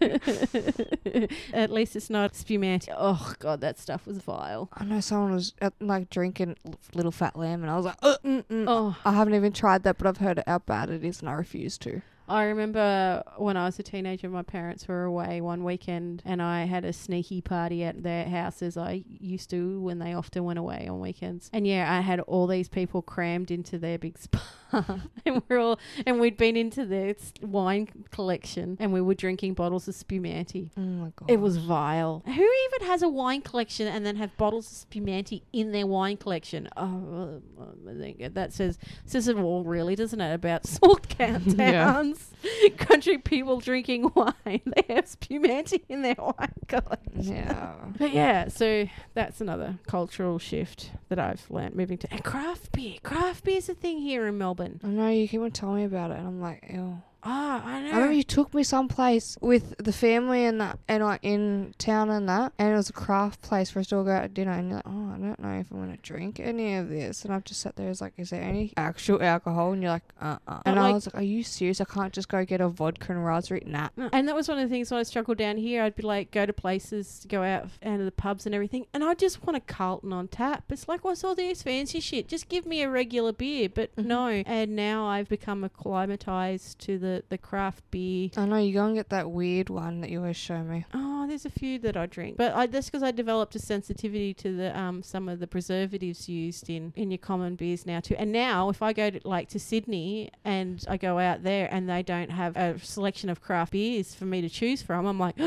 At least it's not spumante. Oh, God, that stuff was vile. I know someone was uh, like drinking Little Fat Lamb, and I was like, uh, mm, mm. Oh. I haven't even tried that, but I've heard how bad it is, and I refuse to. I remember when I was a teenager, my parents were away one weekend and I had a sneaky party at their house as I used to when they often went away on weekends. And yeah, I had all these people crammed into their big spa and we're all, and we'd been into their wine collection and we were drinking bottles of spumante. Oh my God. It was vile. Who even has a wine collection and then have bottles of spumante in their wine collection? Oh, I think that says, says it all really, doesn't it, about small town towns. Country people drinking wine. They have spumante in their wine collection. Yeah. But yeah, so that's another cultural shift that I've learnt moving to. And craft beer. Craft beer's a thing here in Melbourne. I know, you keep on telling me about it, and I'm like, ew. Ah, I know. I remember you took me someplace with the family and that, and like in town and that, and it was a craft place for us to all go out to dinner, and you're like, oh, I don't know if I want to drink any of this, and I've just sat there, I was like, is there any actual alcohol? And you're like, uh-uh. And like, I was like, are you serious? I can't just go get a vodka and raspberry? Nah. And that was one of the things when I struggled down here. I'd be like, go to places, go out out to the pubs and everything, and I just want a Carlton on tap. It's like, what's all this fancy shit? Just give me a regular beer. But Mm-hmm. no. And now I've become acclimatized to the, the craft beer. I know, you go and get that weird one that you always show me. Oh, there's a few that I drink, but I, that's because I developed a sensitivity to the um some of the preservatives used in in your common beers now too. And now, if I go to like to Sydney and I go out there and they don't have a selection of craft beers for me to choose from, I'm like,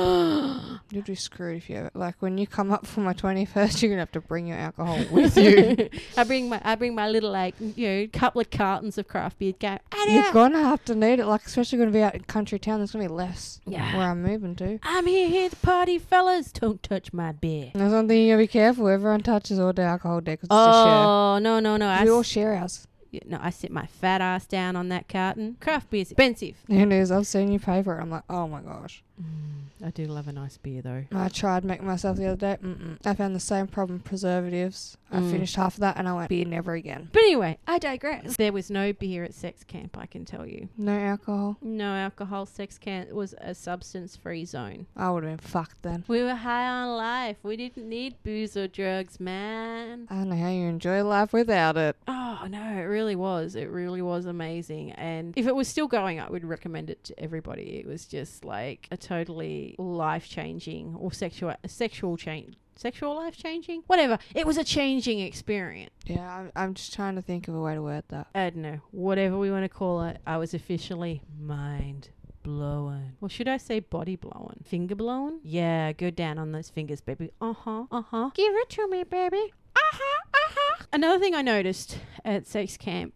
You'll be screwed if you ever, like when you come up for my twenty-first, you're gonna have to bring your alcohol with you. I bring my I bring my little like you know couple of cartons of craft beer. Go, You're gonna have to need it, like especially gonna be out in country town. There's gonna be less Yeah. where I'm moving to. I'm here here to party, fellas. Don't touch my beer. There's one thing you gotta be careful. Everyone touches all the alcohol there because it's a share. Oh no no no! I We all s- share ours. Yeah, no, I sit my fat ass down on that carton. Craft beer's expensive. It is. I've seen you pay for it. I'm like, oh my gosh. I do love a nice beer though. I tried making myself the other day. Mm-mm. I found the same problem. Preservatives. I Mm. finished half of that and I went, beer never again. But anyway, I digress. There was no beer at sex camp, I can tell you. No alcohol. No alcohol. Sex camp was a substance-free zone. I would have been fucked then. We were high on life. We didn't need booze or drugs, man. I don't know how you enjoy life without it. Oh, no, it really was. It really was amazing. And if it was still going, I would recommend it to everybody. It was just like a totally life-changing or sexual sexual change. Sexual life changing? Whatever. It was a changing experience. Yeah, I'm, I'm just trying to think of a way to word that. I don't know. Whatever we want to call it, I was officially mind blowing. Or should I say body blowing? Finger blowing? Yeah, go down on those fingers, baby. Uh-huh, uh-huh. Give it to me, baby. Uh-huh, uh-huh. Another thing I noticed at sex camp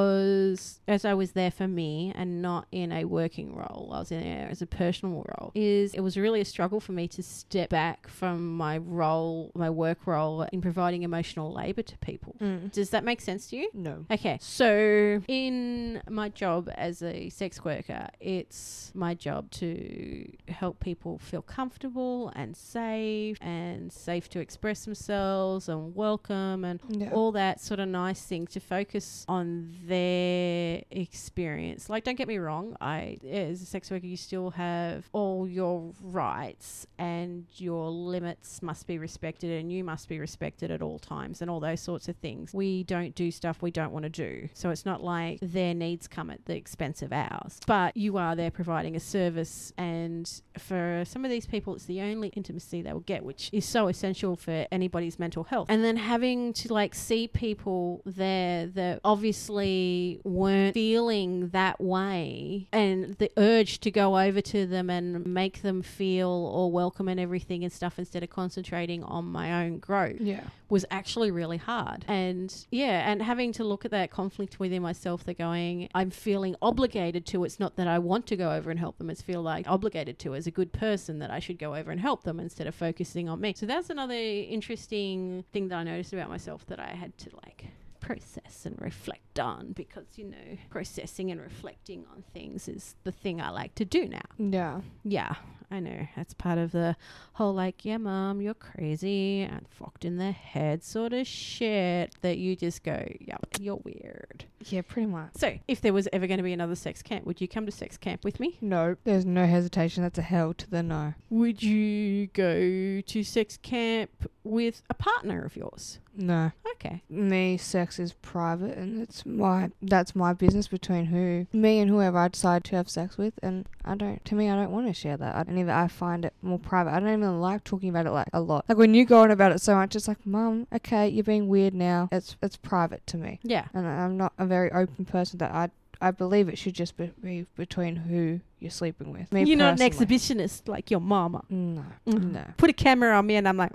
was, as I was there for me and not in a working role, I was in there as a personal role, is it was really a struggle for me to step back from my role, my work role in providing emotional labour to people. Mm. Does that make sense to you? No. Okay, so in my job as a sex worker, it's my job to help people feel comfortable and safe and safe to express themselves and welcome and Yeah. all that sort of nice thing, to focus on their experience. Like, don't get me wrong, I, as a sex worker, you still have all your rights and your limits must be respected and you must be respected at all times and all those sorts of things. We don't do stuff we don't want to do. So it's not like their needs come at the expense of ours. But you are there providing a service, and for some of these people, it's the only intimacy they will get, which is so essential for anybody's mental health. And then having to like see people there that obviously weren't feeling that way, and the urge to go over to them and make them feel all welcome and everything and stuff, instead of concentrating on my own growth, Yeah. was actually really hard. And yeah, and having to look at that conflict within myself, that going, I'm feeling obligated to. It's not that I want to go over and help them, it's feel like obligated to as a good person that I should go over and help them instead of focusing on me. So that's another interesting thing that I noticed about myself that I had to like process and reflect on, because, you know, processing and reflecting on things is the thing I like to do now. Yeah. Yeah, I know. That's part of the whole like, yeah, mum, you're crazy and fucked in the head sort of shit that you just go, yeah, you're weird. Yeah, pretty much. So if there was ever going to be another sex camp, would you come to sex camp with me? No. There's no hesitation. That's a hell to the no. Would you go to sex camp with a partner of yours? No. Okay. Me, sex is private, and it's my that's my business between who me and whoever I decide to have sex with, and I don't. To me, I don't want to share that. I, and even I find it more private. I don't even like talking about it like a lot. Like when you go on about it so much, it's like, Mum, okay, you're being weird now. It's it's private to me, Yeah. and I'm not a very open person. That I I believe it should just be, be between who you're sleeping with. Me You're not an personally. exhibitionist like your mama. No, Mm. no. Put a camera on me and I'm like,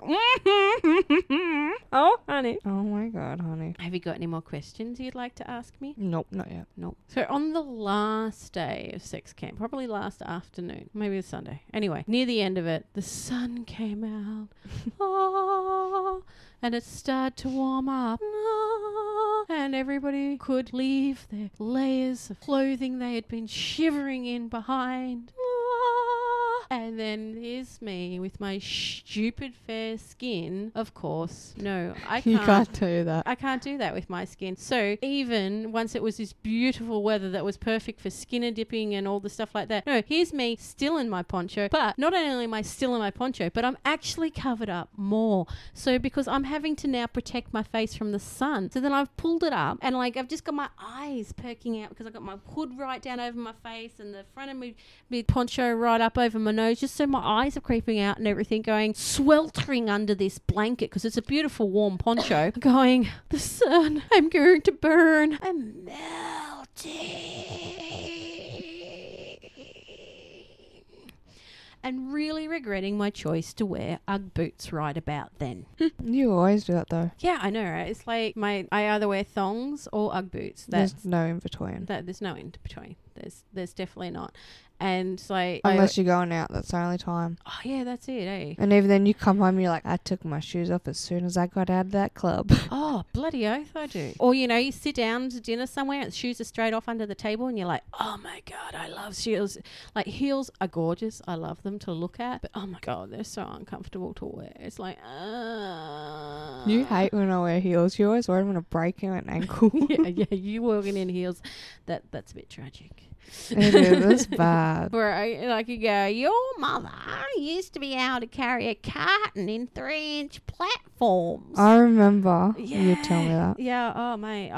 oh, honey. Oh my God, honey. Have you got any more questions you'd like to ask me? Nope, not yet. Nope. So on the last day of sex camp, probably last afternoon, maybe it's Sunday. Anyway, near the end of it, the sun came out. Oh, and it started to warm up. Oh, and everybody could leave their layers of clothing they had been shivering in behind. Oh, and then here's me with my stupid fair skin. Of course, no, I can't. You can't do that. I can't do that with my skin. So even once it was this beautiful weather that was perfect for skinner dipping and all the stuff like that. No, here's me still in my poncho. But not only am I still in my poncho, but I'm actually covered up more. So because I'm having to now protect my face from the sun. So then I've pulled it up and like I've just got my eyes perking out because I've got my hood right down over my face and the front of my, my poncho right up over my nose, just so my eyes are creeping out and everything, going sweltering under this blanket because it's a beautiful warm poncho, going, the sun, I'm going to burn, I'm melting, and really regretting my choice to wear Ugg boots right about then. You always do that though. Yeah, I know, right? It's like my I either wear thongs or Ugg boots. That's There's no in between. that there's no in between. There's there's definitely not. And like Unless I, you're going out, that's the only time. oh yeah, that's it, eh? And even then you come home and you're like, I took my shoes off as soon as I got out of that club. Oh, bloody oath I do. Or, you know, you sit down to dinner somewhere and shoes are straight off under the table and you're like, oh my God, I love heels. Like, heels are gorgeous. I love them to look at. But, oh my God, they're so uncomfortable to wear. It's like, uh You hate when I wear heels. You always wear them on a break and an ankle. yeah, yeah, you walking in heels. That That's a bit tragic. It is. It's bad. Where I, like you go, your mother used to be able to carry a carton in three inch platforms. I remember yeah. you tell me that. Yeah, oh mate, I could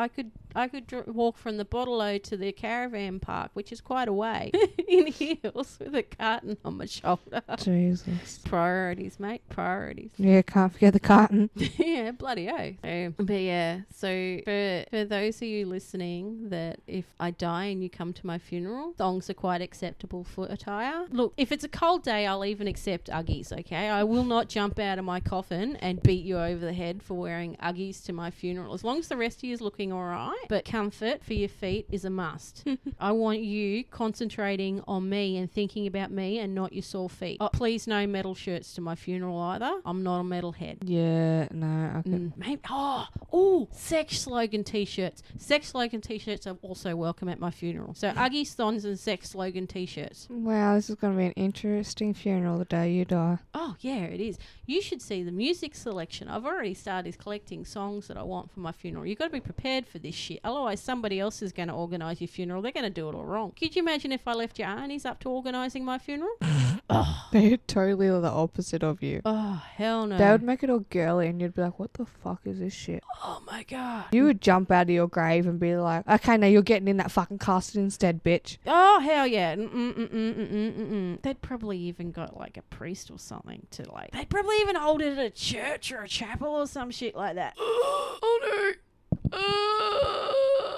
I could dr- walk from the Bottle to the caravan park, which is quite a way, in heels with a carton on my shoulder. Jesus. Priorities, mate. Priorities. Yeah, can't forget the carton. Yeah, bloody oh. So, but yeah, so for for those of you listening, that if I die and you come to my funeral, thongs are quite acceptable foot attire. Look, if it's a cold day, I'll even accept Uggies, okay? I will not jump out of my coffin and beat you over the head for wearing Uggies to my funeral, as long as the rest of you is looking all right. But comfort for your feet is a must. I want you concentrating on me and thinking about me and not your sore feet. Oh, please no metal shirts to my funeral either. I'm not a metalhead. Yeah, no, okay. Mm, maybe, oh, oh, sex slogan t-shirts. Sex slogan t-shirts are also welcome at my funeral. So Uggies, thongs and sex slogan t-shirts. Wow, this is going to be an interesting funeral the day you die. Oh, yeah, it is. You should see the music selection. I've already started collecting songs that I want for my funeral. You've got to be prepared for this shit. Otherwise, somebody else is going to organise your funeral. They're going to do it all wrong. Could you imagine if I left your aunties up to organising my funeral? Oh. They're totally the opposite of you. Oh, hell no. They would make it all girly and you'd be like, what the fuck is this shit? Oh, my God. You would jump out of your grave and be like, okay, now you're getting in that fucking casket instead, bitch. Oh, hell yeah. Mm-mm-mm-mm-mm-mm. They'd probably even got like a priest or something to like... They'd probably even hold it at a church or a chapel or some shit like that. Oh, no. Uh,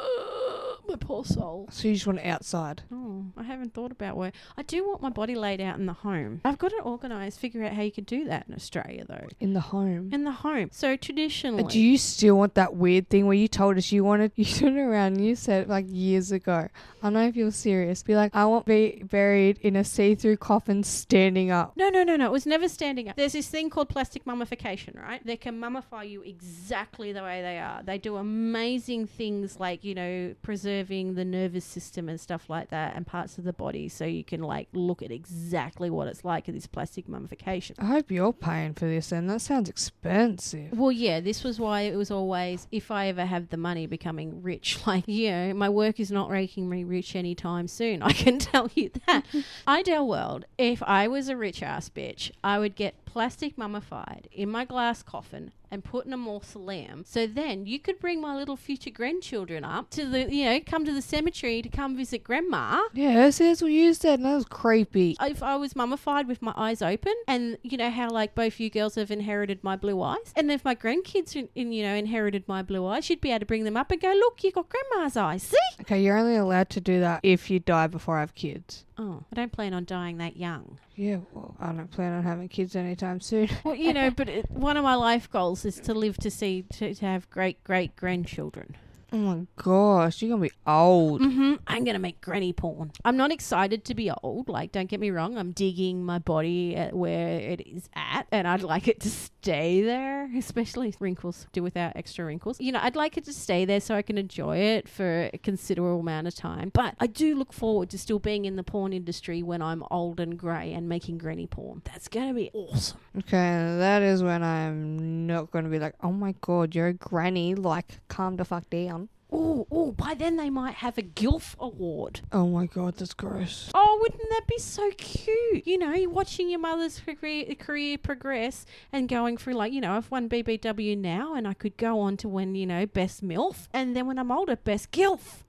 my poor soul. So you just want it outside. Oh, I haven't thought about where. I do want my body laid out in the home. I've got to organise, figure out how you could do that in Australia though. In the home. In the home. So traditionally. Uh, Do you still want that weird thing where you told us you wanted, you turned around and you said like years ago, I don't know if you're serious, be like, I want to be buried in a see-through coffin standing up. No, no, no, no. It was never standing up. There's this thing called plastic mummification, right? They can mummify you exactly the way they are. They do amazing things like, you know, preserving the nervous system and stuff like that and parts of the body so you can like look at exactly what it's like in this plastic mummification. I hope you're paying for this then. That sounds expensive. Well, yeah, this was why it was always, if I ever have the money, becoming rich. Like, you know, my work is not making me rich anytime soon. I can tell you that. Ideal world, if I was a rich ass bitch, I would get plastic mummified in my glass coffin and put in a mausoleum. So then you could bring my little future grandchildren up to the, you know, come to the cemetery to come visit grandma. Yeah, see, that's what you said, and that was creepy. If I was mummified with my eyes open, and you know how like both you girls have inherited my blue eyes, and if my grandkids in, in you know inherited my blue eyes, you'd be able to bring them up and go, look, you got grandma's eyes, see? Okay, you're only allowed to do that if you die before I have kids. Oh, I don't plan on dying that young. Yeah, well, I don't plan on having kids anytime soon. Well, you know, but it, one of my life goals is to live to see, to, to have great, great grandchildren. Oh my gosh, you're going to be old. Mm-hmm. I'm going to make granny porn. I'm not excited to be old. Like, don't get me wrong. I'm digging my body at where it is at. And I'd like it to stay there, especially wrinkles. Do without extra wrinkles. You know, I'd like it to stay there so I can enjoy it for a considerable amount of time. But I do look forward to still being in the porn industry when I'm old and grey and making granny porn. That's going to be awesome. Okay, that is when I'm not going to be like, oh my god, you're a granny. Like, calm the fuck down. Oh, oh, by then they might have a GILF award. Oh my god, that's gross. Oh, wouldn't that be so cute? You know, watching your mother's career, career progress and going through, like, you know, I've won B B W now and I could go on to win, you know, Best MILF. And then when I'm older, Best GILF.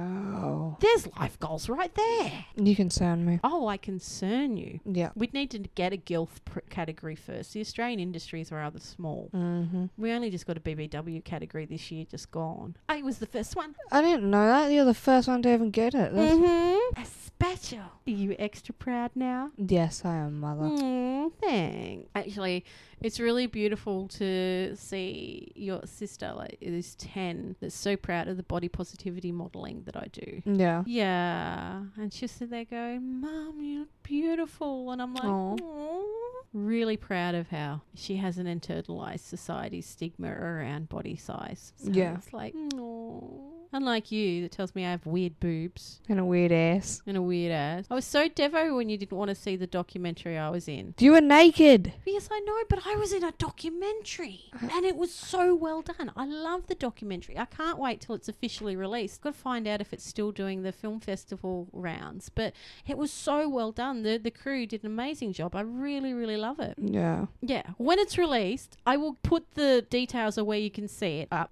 Wow. There's life goals right there. You concern me. Oh, I concern you. Yeah. We'd need to get a GILF pr- category first. The Australian industries are rather small. Mm-hmm. We only just got a B B W category this year, just gone. I was the first one. I didn't know that. You're the first one to even get it. That's Mm-hmm. A special. Are you extra proud now? Yes, I am, mother. Mm, thanks. Actually, it's really beautiful to see your sister, like, is ten, that's so proud of the body positivity modelling that I do. Yeah. Yeah. And she'll sit there going, Mum, you look beautiful. And I'm like, Aw. Aww. Really proud of how she hasn't internalized society's stigma around body size. So Yeah. it's like, aww. Unlike you, that tells me I have weird boobs And a weird ass. and a weird ass. I was so devo when you didn't want to see the documentary I was in. You were naked. Yes, I know, but I was in a documentary and it was so well done. I love the documentary. I can't wait till it's officially released. Got to find out if it's still doing the film festival rounds, but it was so well done. The the crew did an amazing job. I really, really love it. Yeah. Yeah. When it's released, I will put the details of where you can see it up, or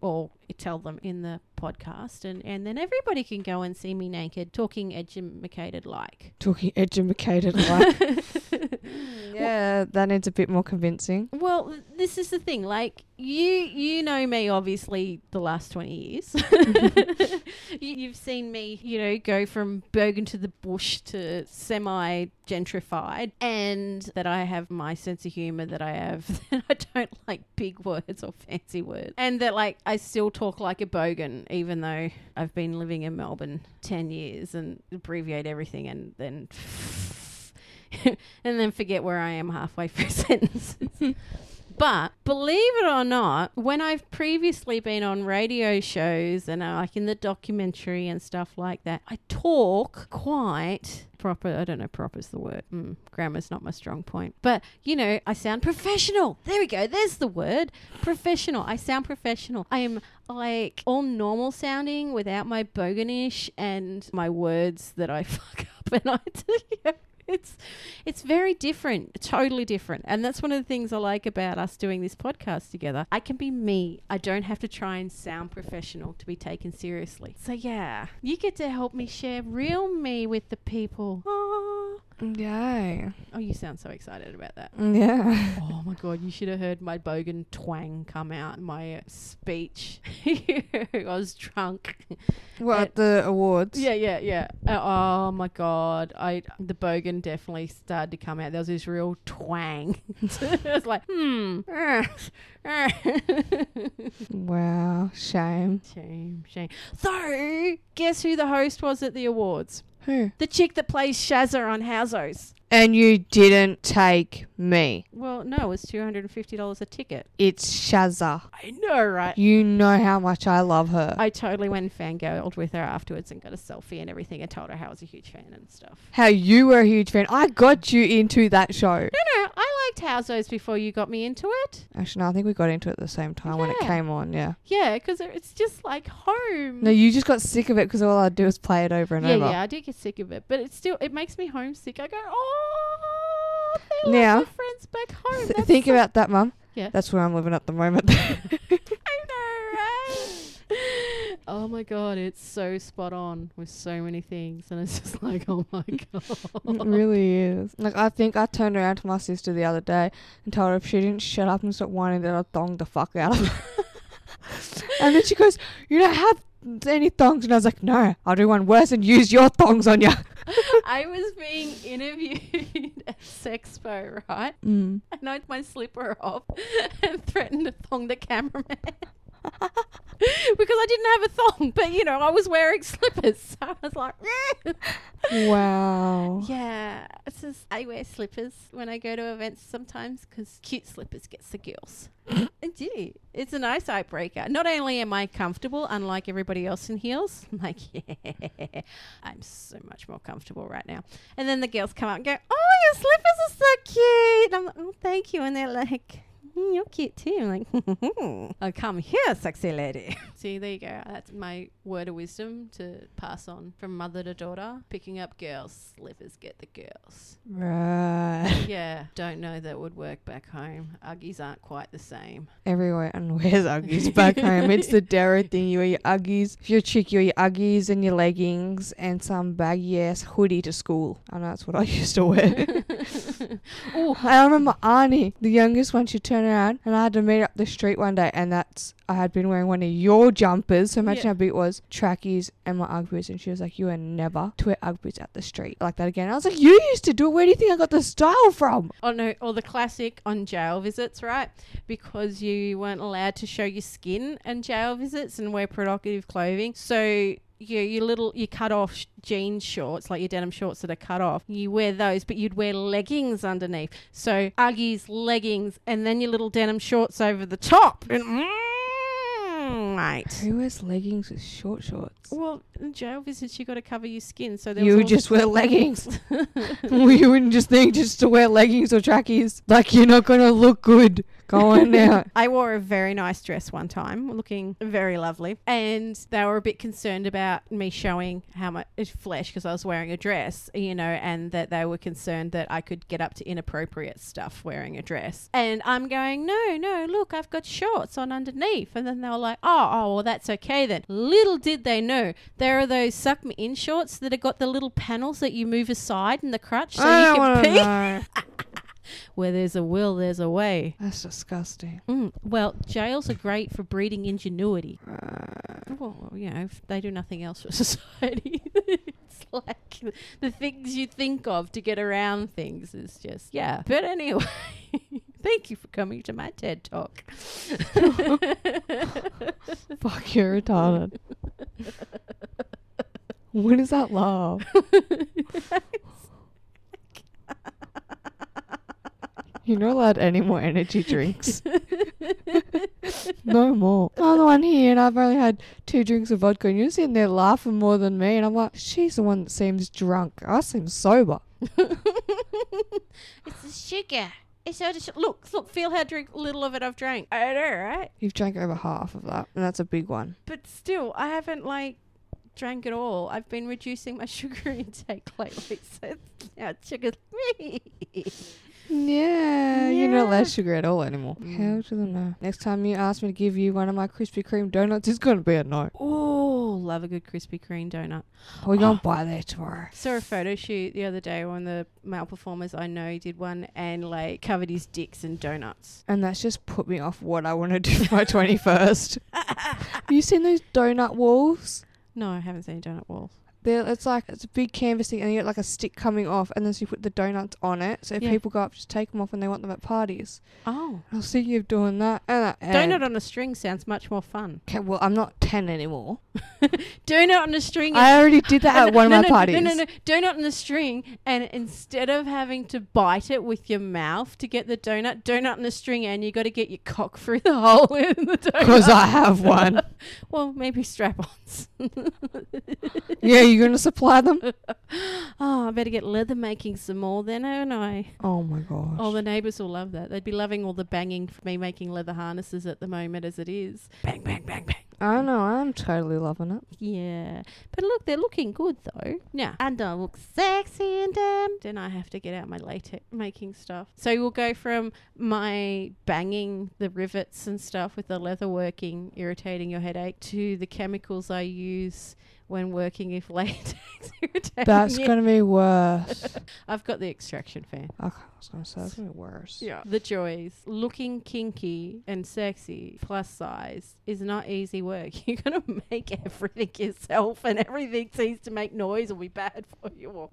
tell them in the podcast, and, and then everybody can go and see me naked, talking educated like. Talking educated like. Yeah, that needs a bit more convincing. Well, this is the thing. Like, you you know me, obviously, the last twenty years. you, you've seen me, you know, go from bogan to the bush to semi-gentrified, and that I have my sense of humour, that I have, that I don't like big words or fancy words, and that, like, I still talk like a bogan, even though I've been living in Melbourne ten years and abbreviate everything and then... and then forget where I am halfway through sentences. But believe it or not, when I've previously been on radio shows and uh, like in the documentary and stuff like that, I talk quite proper. I don't know, proper is the word. Mm, grammar's not my strong point. But, you know, I sound professional. There we go. There's the word. Professional. I sound professional. I am like all normal sounding without my boganish and my words that I fuck up. And I do. It's it's very different, totally different. And that's one of the things I like about us doing this podcast together. I can be me. I don't have to try and sound professional to be taken seriously. So, yeah, you get to help me share real me with the people. Oh, Yay. oh you sound so excited about that. Yeah. Oh, my God, you should have heard my bogan twang come out in my uh, speech. I was drunk. What, At- the awards? Yeah, yeah, yeah. Uh, oh my God, I the bogan definitely started to come out. There was this real twang. It was like, hmm. Wow, shame. Shame, shame. So, guess who the host was at the awards? Who? The chick that plays Shazza on Housos. And you didn't take me. Well, no, it was two hundred fifty dollars a ticket. It's Shazza. I know, right? You know how much I love her. I totally went and fangirled with her afterwards and got a selfie and everything and told her how I was a huge fan and stuff. How you were a huge fan. I got you into that show. No, no, I liked Housos before you got me into it. Actually, no, I think we got into it at the same time when it Yeah. came on, yeah. Yeah, because it's just like home. No, you just got sick of it because all I'd do is play it over and yeah, over. yeah, I do get sick of it, but it's still it makes me homesick. I go, oh, they Now, love my friends back home. Th- That's think so- about that, Mum. Yeah. That's where I'm living at the moment. I know, right? Oh my God, it's so spot on with so many things, and it's just like, oh my It God. really is. Like, I think I turned around to my sister the other day and told her if she didn't shut up and stop whining that I'd thong the fuck out of her. And then she goes, you don't have any thongs? And I was like, no, I'll do one worse and use your thongs on you. I was being interviewed at Sexpo, right? Mm. And I had my slipper off and threatened to thong the cameraman. Because I didn't have a thong, but you know, I was wearing slippers. So I was like, Wow. yeah. It's just, I wear slippers when I go to events sometimes because cute slippers gets the girls. I do. It's a nice icebreaker. Not only am I comfortable, unlike everybody else in heels, I'm like, yeah, I'm so much more comfortable right now. And then the girls come up and go, oh, your slippers are so cute. And I'm like, oh, thank you. And they're like, mm, you're cute too. I'm like, oh, come here, sexy lady. See, there you go. That's my word of wisdom to pass on from mother to daughter. Picking up girls, slippers get the girls. Right. Yeah, don't know that would work back home. Uggies aren't quite the same. Everyone wears Uggies back home. It's the Darrow thing. You wear your Uggies. If you're a chick, you wear your Uggies and your leggings and some baggy ass hoodie to school. I know that's what I used to wear. Oh, I remember Arnie, the youngest one, she turned around and I had to meet her up the street one day, and that's I had been wearing one of your jumpers, so imagine Yeah. how big it was, trackies and my Ugg boots, and she was like, you are never to wear Ugg boots at the street like that again. I was like, you used to do it. Where do you think I got the style from? oh no, or the classic on jail visits, right? Because you weren't allowed to show your skin on jail visits and wear provocative clothing. So your your little you cut off sh- jean shorts, like your denim shorts that are cut off, you wear those, but you'd wear leggings underneath. So Uggies, leggings, and then your little denim shorts over the top. And mm, mate. Who wears leggings with short shorts? Well, in jail visits, you got to cover your skin. So there You was would all- just wear leggings. You wouldn't just think just to wear leggings or trackies. Like, you're not going to look good going out. I wore a very nice dress one time, looking very lovely. And they were a bit concerned about me showing how much flesh because I was wearing a dress, you know, and that they were concerned that I could get up to inappropriate stuff wearing a dress. And I'm going, no, no, look, I've got shorts on underneath. And then they were like, oh, oh, well, that's okay then. Little did they know, there are those suck me in shorts that have got the little panels that you move aside in the crotch so I you don't can want to pee. know. Where there's a will, there's a way. That's disgusting. Mm. Well, jails are great for breeding ingenuity. Uh, Well, you know, if they do nothing else for society. It's like the things you think of to get around things is just, yeah. But anyway, thank you for coming to my TED Talk. fuck, you're retarded. What is that laugh? You're not allowed any more energy drinks. No more. I'm the one here and I've only had two drinks of vodka and you're sitting there laughing more than me and I'm like, she's the one that seems drunk. I seem sober. It's the sugar. It's all just, look, look, feel how drink, little of it I've drank. I know, right? You've drank over half of that and that's a big one. But still, I haven't, like, drank it all. I've been reducing my sugar intake lately, so now it's sugar. Yeah, you're not Yeah. allowed sugar at all anymore. Mm. Hell to the no. Next time you ask me to give you one of my Krispy Kreme donuts, it's going to be a no. Oh, love a good Krispy Kreme donut. We're going Oh. to buy there tomorrow. Saw a photo shoot the other day when the male performers I know did one and like covered his dicks in donuts. And that's just put me off what I want to do for my twenty-first. Have you seen those donut walls? No, I haven't seen donut walls. They're, it's like it's a big canvas thing and you get like a stick coming off and then so you put the donuts on it. So if Yeah. people go up, just take them off when they want them at parties. Oh. I was thinking of doing that. And, and Donut on a string sounds much more fun. okay, well, I'm not ten anymore. Donut on a string. I already did that at one of no, my no, parties. No, no, no. Donut on a string, and instead of having to bite it with your mouth to get the donut, donut on a string, and you got to get your cock through the hole in the donut. Because I have one. Well, maybe strap-ons. Yeah, you're going to supply them? Oh, I better get leather making some more then, haven't I? Oh my gosh. Oh, the neighbours will love that. They'd be loving all the banging for me making leather harnesses at the moment as it is. Bang, bang, bang, bang. I know, I'm totally loving it. Yeah. But look, they're looking good though. Now, and I look sexy and damn. Then I have to get out my latex making stuff. So we'll go from my banging the rivets and stuff with the leather working, irritating your headache, to the chemicals I use when working with latex irritating That's you. going to be worse. I've got the extraction fan. Okay, I was going to say, that's going to be worse. Yeah. The joys. Looking kinky and sexy, plus size, is not easy work. You're going to make everything yourself and everything seems to make noise or be bad for you. Or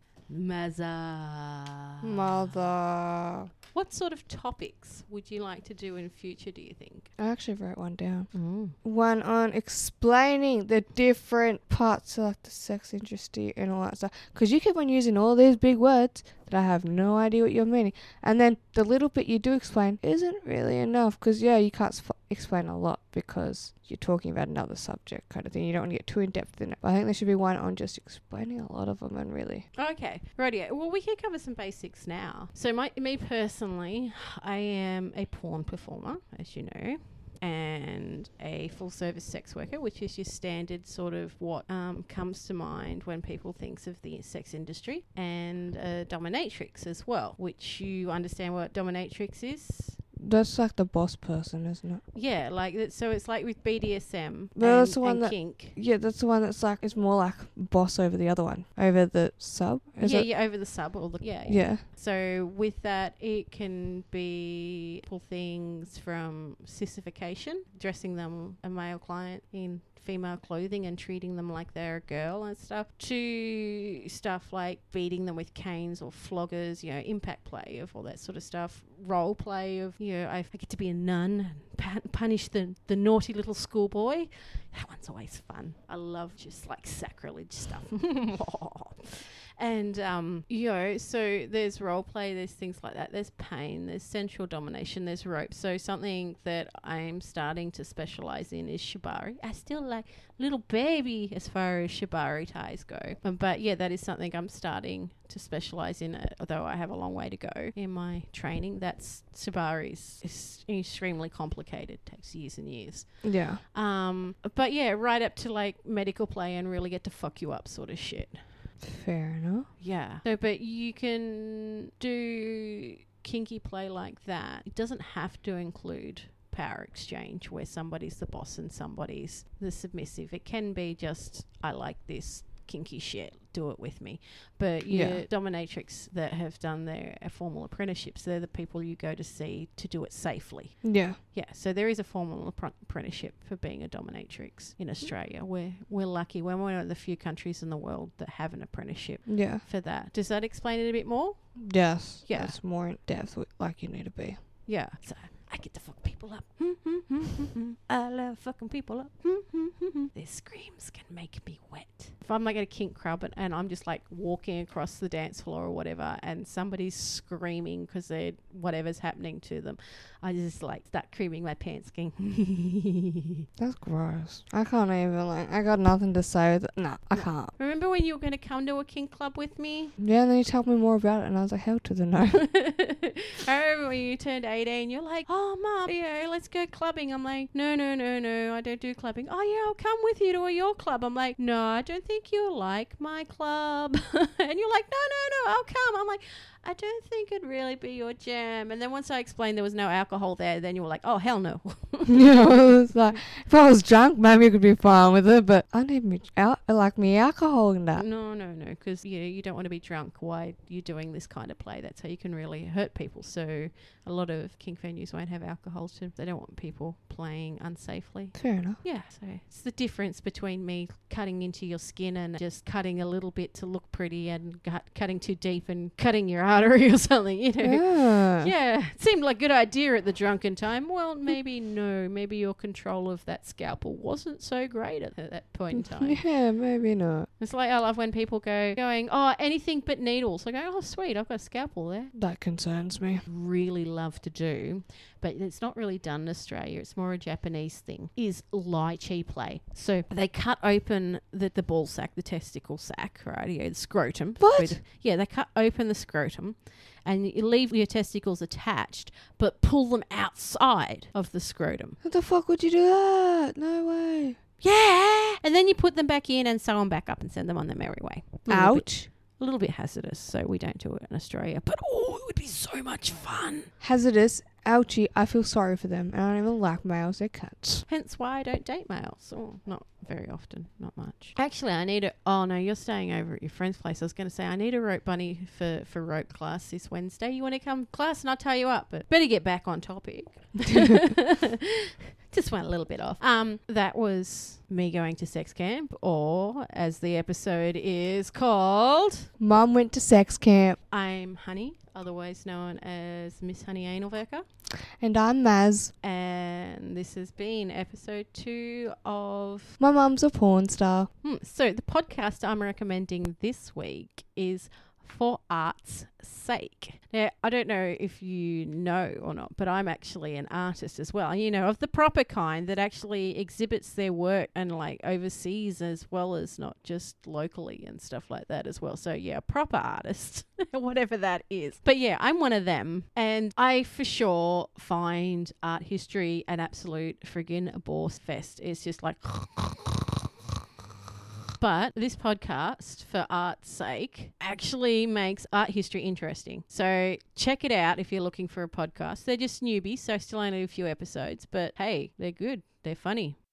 Mazza. Mother. What sort of topics would you like to do in future, do you think? I actually wrote one down. Mm. One on explaining the different parts of like, the sex industry and all that stuff. Because you keep on using all these big words that I have no idea what you're meaning. And then the little bit you do explain isn't really enough. Because, yeah, you can't sp- explain a lot because you're talking about another subject kind of thing. You don't want to get too in-depth in it. But I think there should be one on just explaining a lot of them and really... Okay, rightio. Well, we can cover some basics now. So my, me personally, I am a porn performer, as you know, and a full-service sex worker, which is your standard sort of what um, comes to mind when people think of the sex industry, and a dominatrix as well, which you understand what dominatrix is? That's like the boss person, isn't it? Yeah, like that. So it's like with B D S M Well, and, that's the one and that- kink. Yeah, that's the one that's like, it's more like boss over the other one. Over the sub? Is yeah, it? yeah, over the sub or the yeah, yeah. Yeah. So with that, it can be pull things from sissification, dressing them a male client in female clothing and treating them like they're a girl and stuff, to stuff like beating them with canes or floggers, you know, impact play of all that sort of stuff, role play of, you know, I get to be a nun and pa- punish the, the naughty little schoolboy. That one's always fun. I love just like sacrilege stuff. And, um, you know, so there's role play, there's things like that. There's pain, there's sensual domination, there's rope. So something that I'm starting to specialize in is shibari. I still like little baby as far as shibari ties go. Um, but yeah, that is something I'm starting to specialize in, uh, although I have a long way to go in my training. That's shibari is, is extremely complicated, takes years and years. Yeah. Um, but yeah, right up to like medical play and really get to fuck you up sort of shit. Fair enough. Yeah. So, but you can do kinky play like that. It doesn't have to include power exchange where somebody's the boss and somebody's the submissive. It can be just, I like this kinky shit, do it with me. But your Yeah. dominatrix that have done their uh, formal apprenticeships, they're the people you go to see to do it safely. Yeah. Yeah, so there is a formal appr- apprenticeship for being a dominatrix in Australia. We're, we're lucky. We're one of the few countries in the world that have an apprenticeship Yeah. for that. Does that explain it a bit more? Yes. Yeah. It's more in depth, wi- like you need to be. Yeah. So I get to fuck people up. I love fucking people up. Their screams can make me wet. If I'm like at a kink club and, and I'm just like walking across the dance floor or whatever and somebody's screaming because they're whatever's happening to them, I just like start creaming my pants going. That's gross. I can't even, like, I got nothing to say with it. No, I No. can't. Remember when you were going to come to a kink club with me? Yeah, and then you told me more about it, and I was like, hell to the no. I remember when you turned eighteen, you're like, oh, Mum, yeah, let's go clubbing. I'm like, no, no, no, no, I don't do clubbing. Oh, yeah, I'll come with you to a, your club. I'm like, no, I don't think you'll like my club. And you're like, no, no, no, I'll come. I'm like, I don't think it'd really be your jam. And then once I explained there was no alcohol there, then you were like, oh, hell no. You know, it was like, if I was drunk, maybe I could be fine with it, but I need me out, like me alcohol and that. No, no, no, because you know, you don't want to be drunk while you're doing this kind of play. That's how you can really hurt people. So a lot of kink venues won't have alcohol, so they don't want people playing unsafely. Fair enough. Yeah, so it's the difference between me cutting into your skin and just cutting a little bit to look pretty and cut, cutting too deep and cutting your artery or something, you know. Yeah. Yeah, it seemed like a good idea at the drunken time. Well, maybe no. Maybe your control of that scalpel wasn't so great at that point in time. Yeah, maybe not. It's like I love when people go going, oh, anything but needles. I go, oh, sweet, I've got a scalpel there. That concerns me. Really love to do, but it's not really done in Australia. It's more a Japanese thing, is lychee play. So they cut open the, the ball sack, the testicle sack, right? Yeah, the scrotum. What? With- yeah, they cut open the scrotum and you leave your testicles attached, but pull them outside of the scrotum. What the fuck would you do that? No way. Yeah. And then you put them back in and sew them back up and send them on their merry way. A little bit- Ouch. A little bit hazardous, so we don't do it in Australia. But, oh, it would be so much fun. Hazardous. Ouchie. I feel sorry for them. And I don't even like males. They're cunts. Hence why I don't date males. Or not very often. Not much. Actually, I need a... Oh, no, you're staying over at your friend's place. I was going to say, I need a rope bunny for, for rope class this Wednesday. You want to come class and I'll tie you up. But better get back on topic. Just went a little bit off. Um, that was me going to sex camp, or as the episode is called, Mum went to sex camp. I'm Honey, otherwise known as Miss Honey Analverker. And I'm Maz. And this has been episode two of... My mum's a porn star. Hmm, so the podcast I'm recommending this week is For Art's Sake. Now, I don't know if you know or not, but I'm actually an artist as well. You know, of the proper kind that actually exhibits their work and like overseas as well as not just locally and stuff like that as well. So yeah, proper artist, whatever that is. But yeah, I'm one of them. And I for sure find art history an absolute friggin' bore fest. It's just like... But this podcast, For Art's Sake, actually makes art history interesting. So check it out if you're looking for a podcast. They're just newbies, so still only a few episodes. But hey, they're good. They're funny.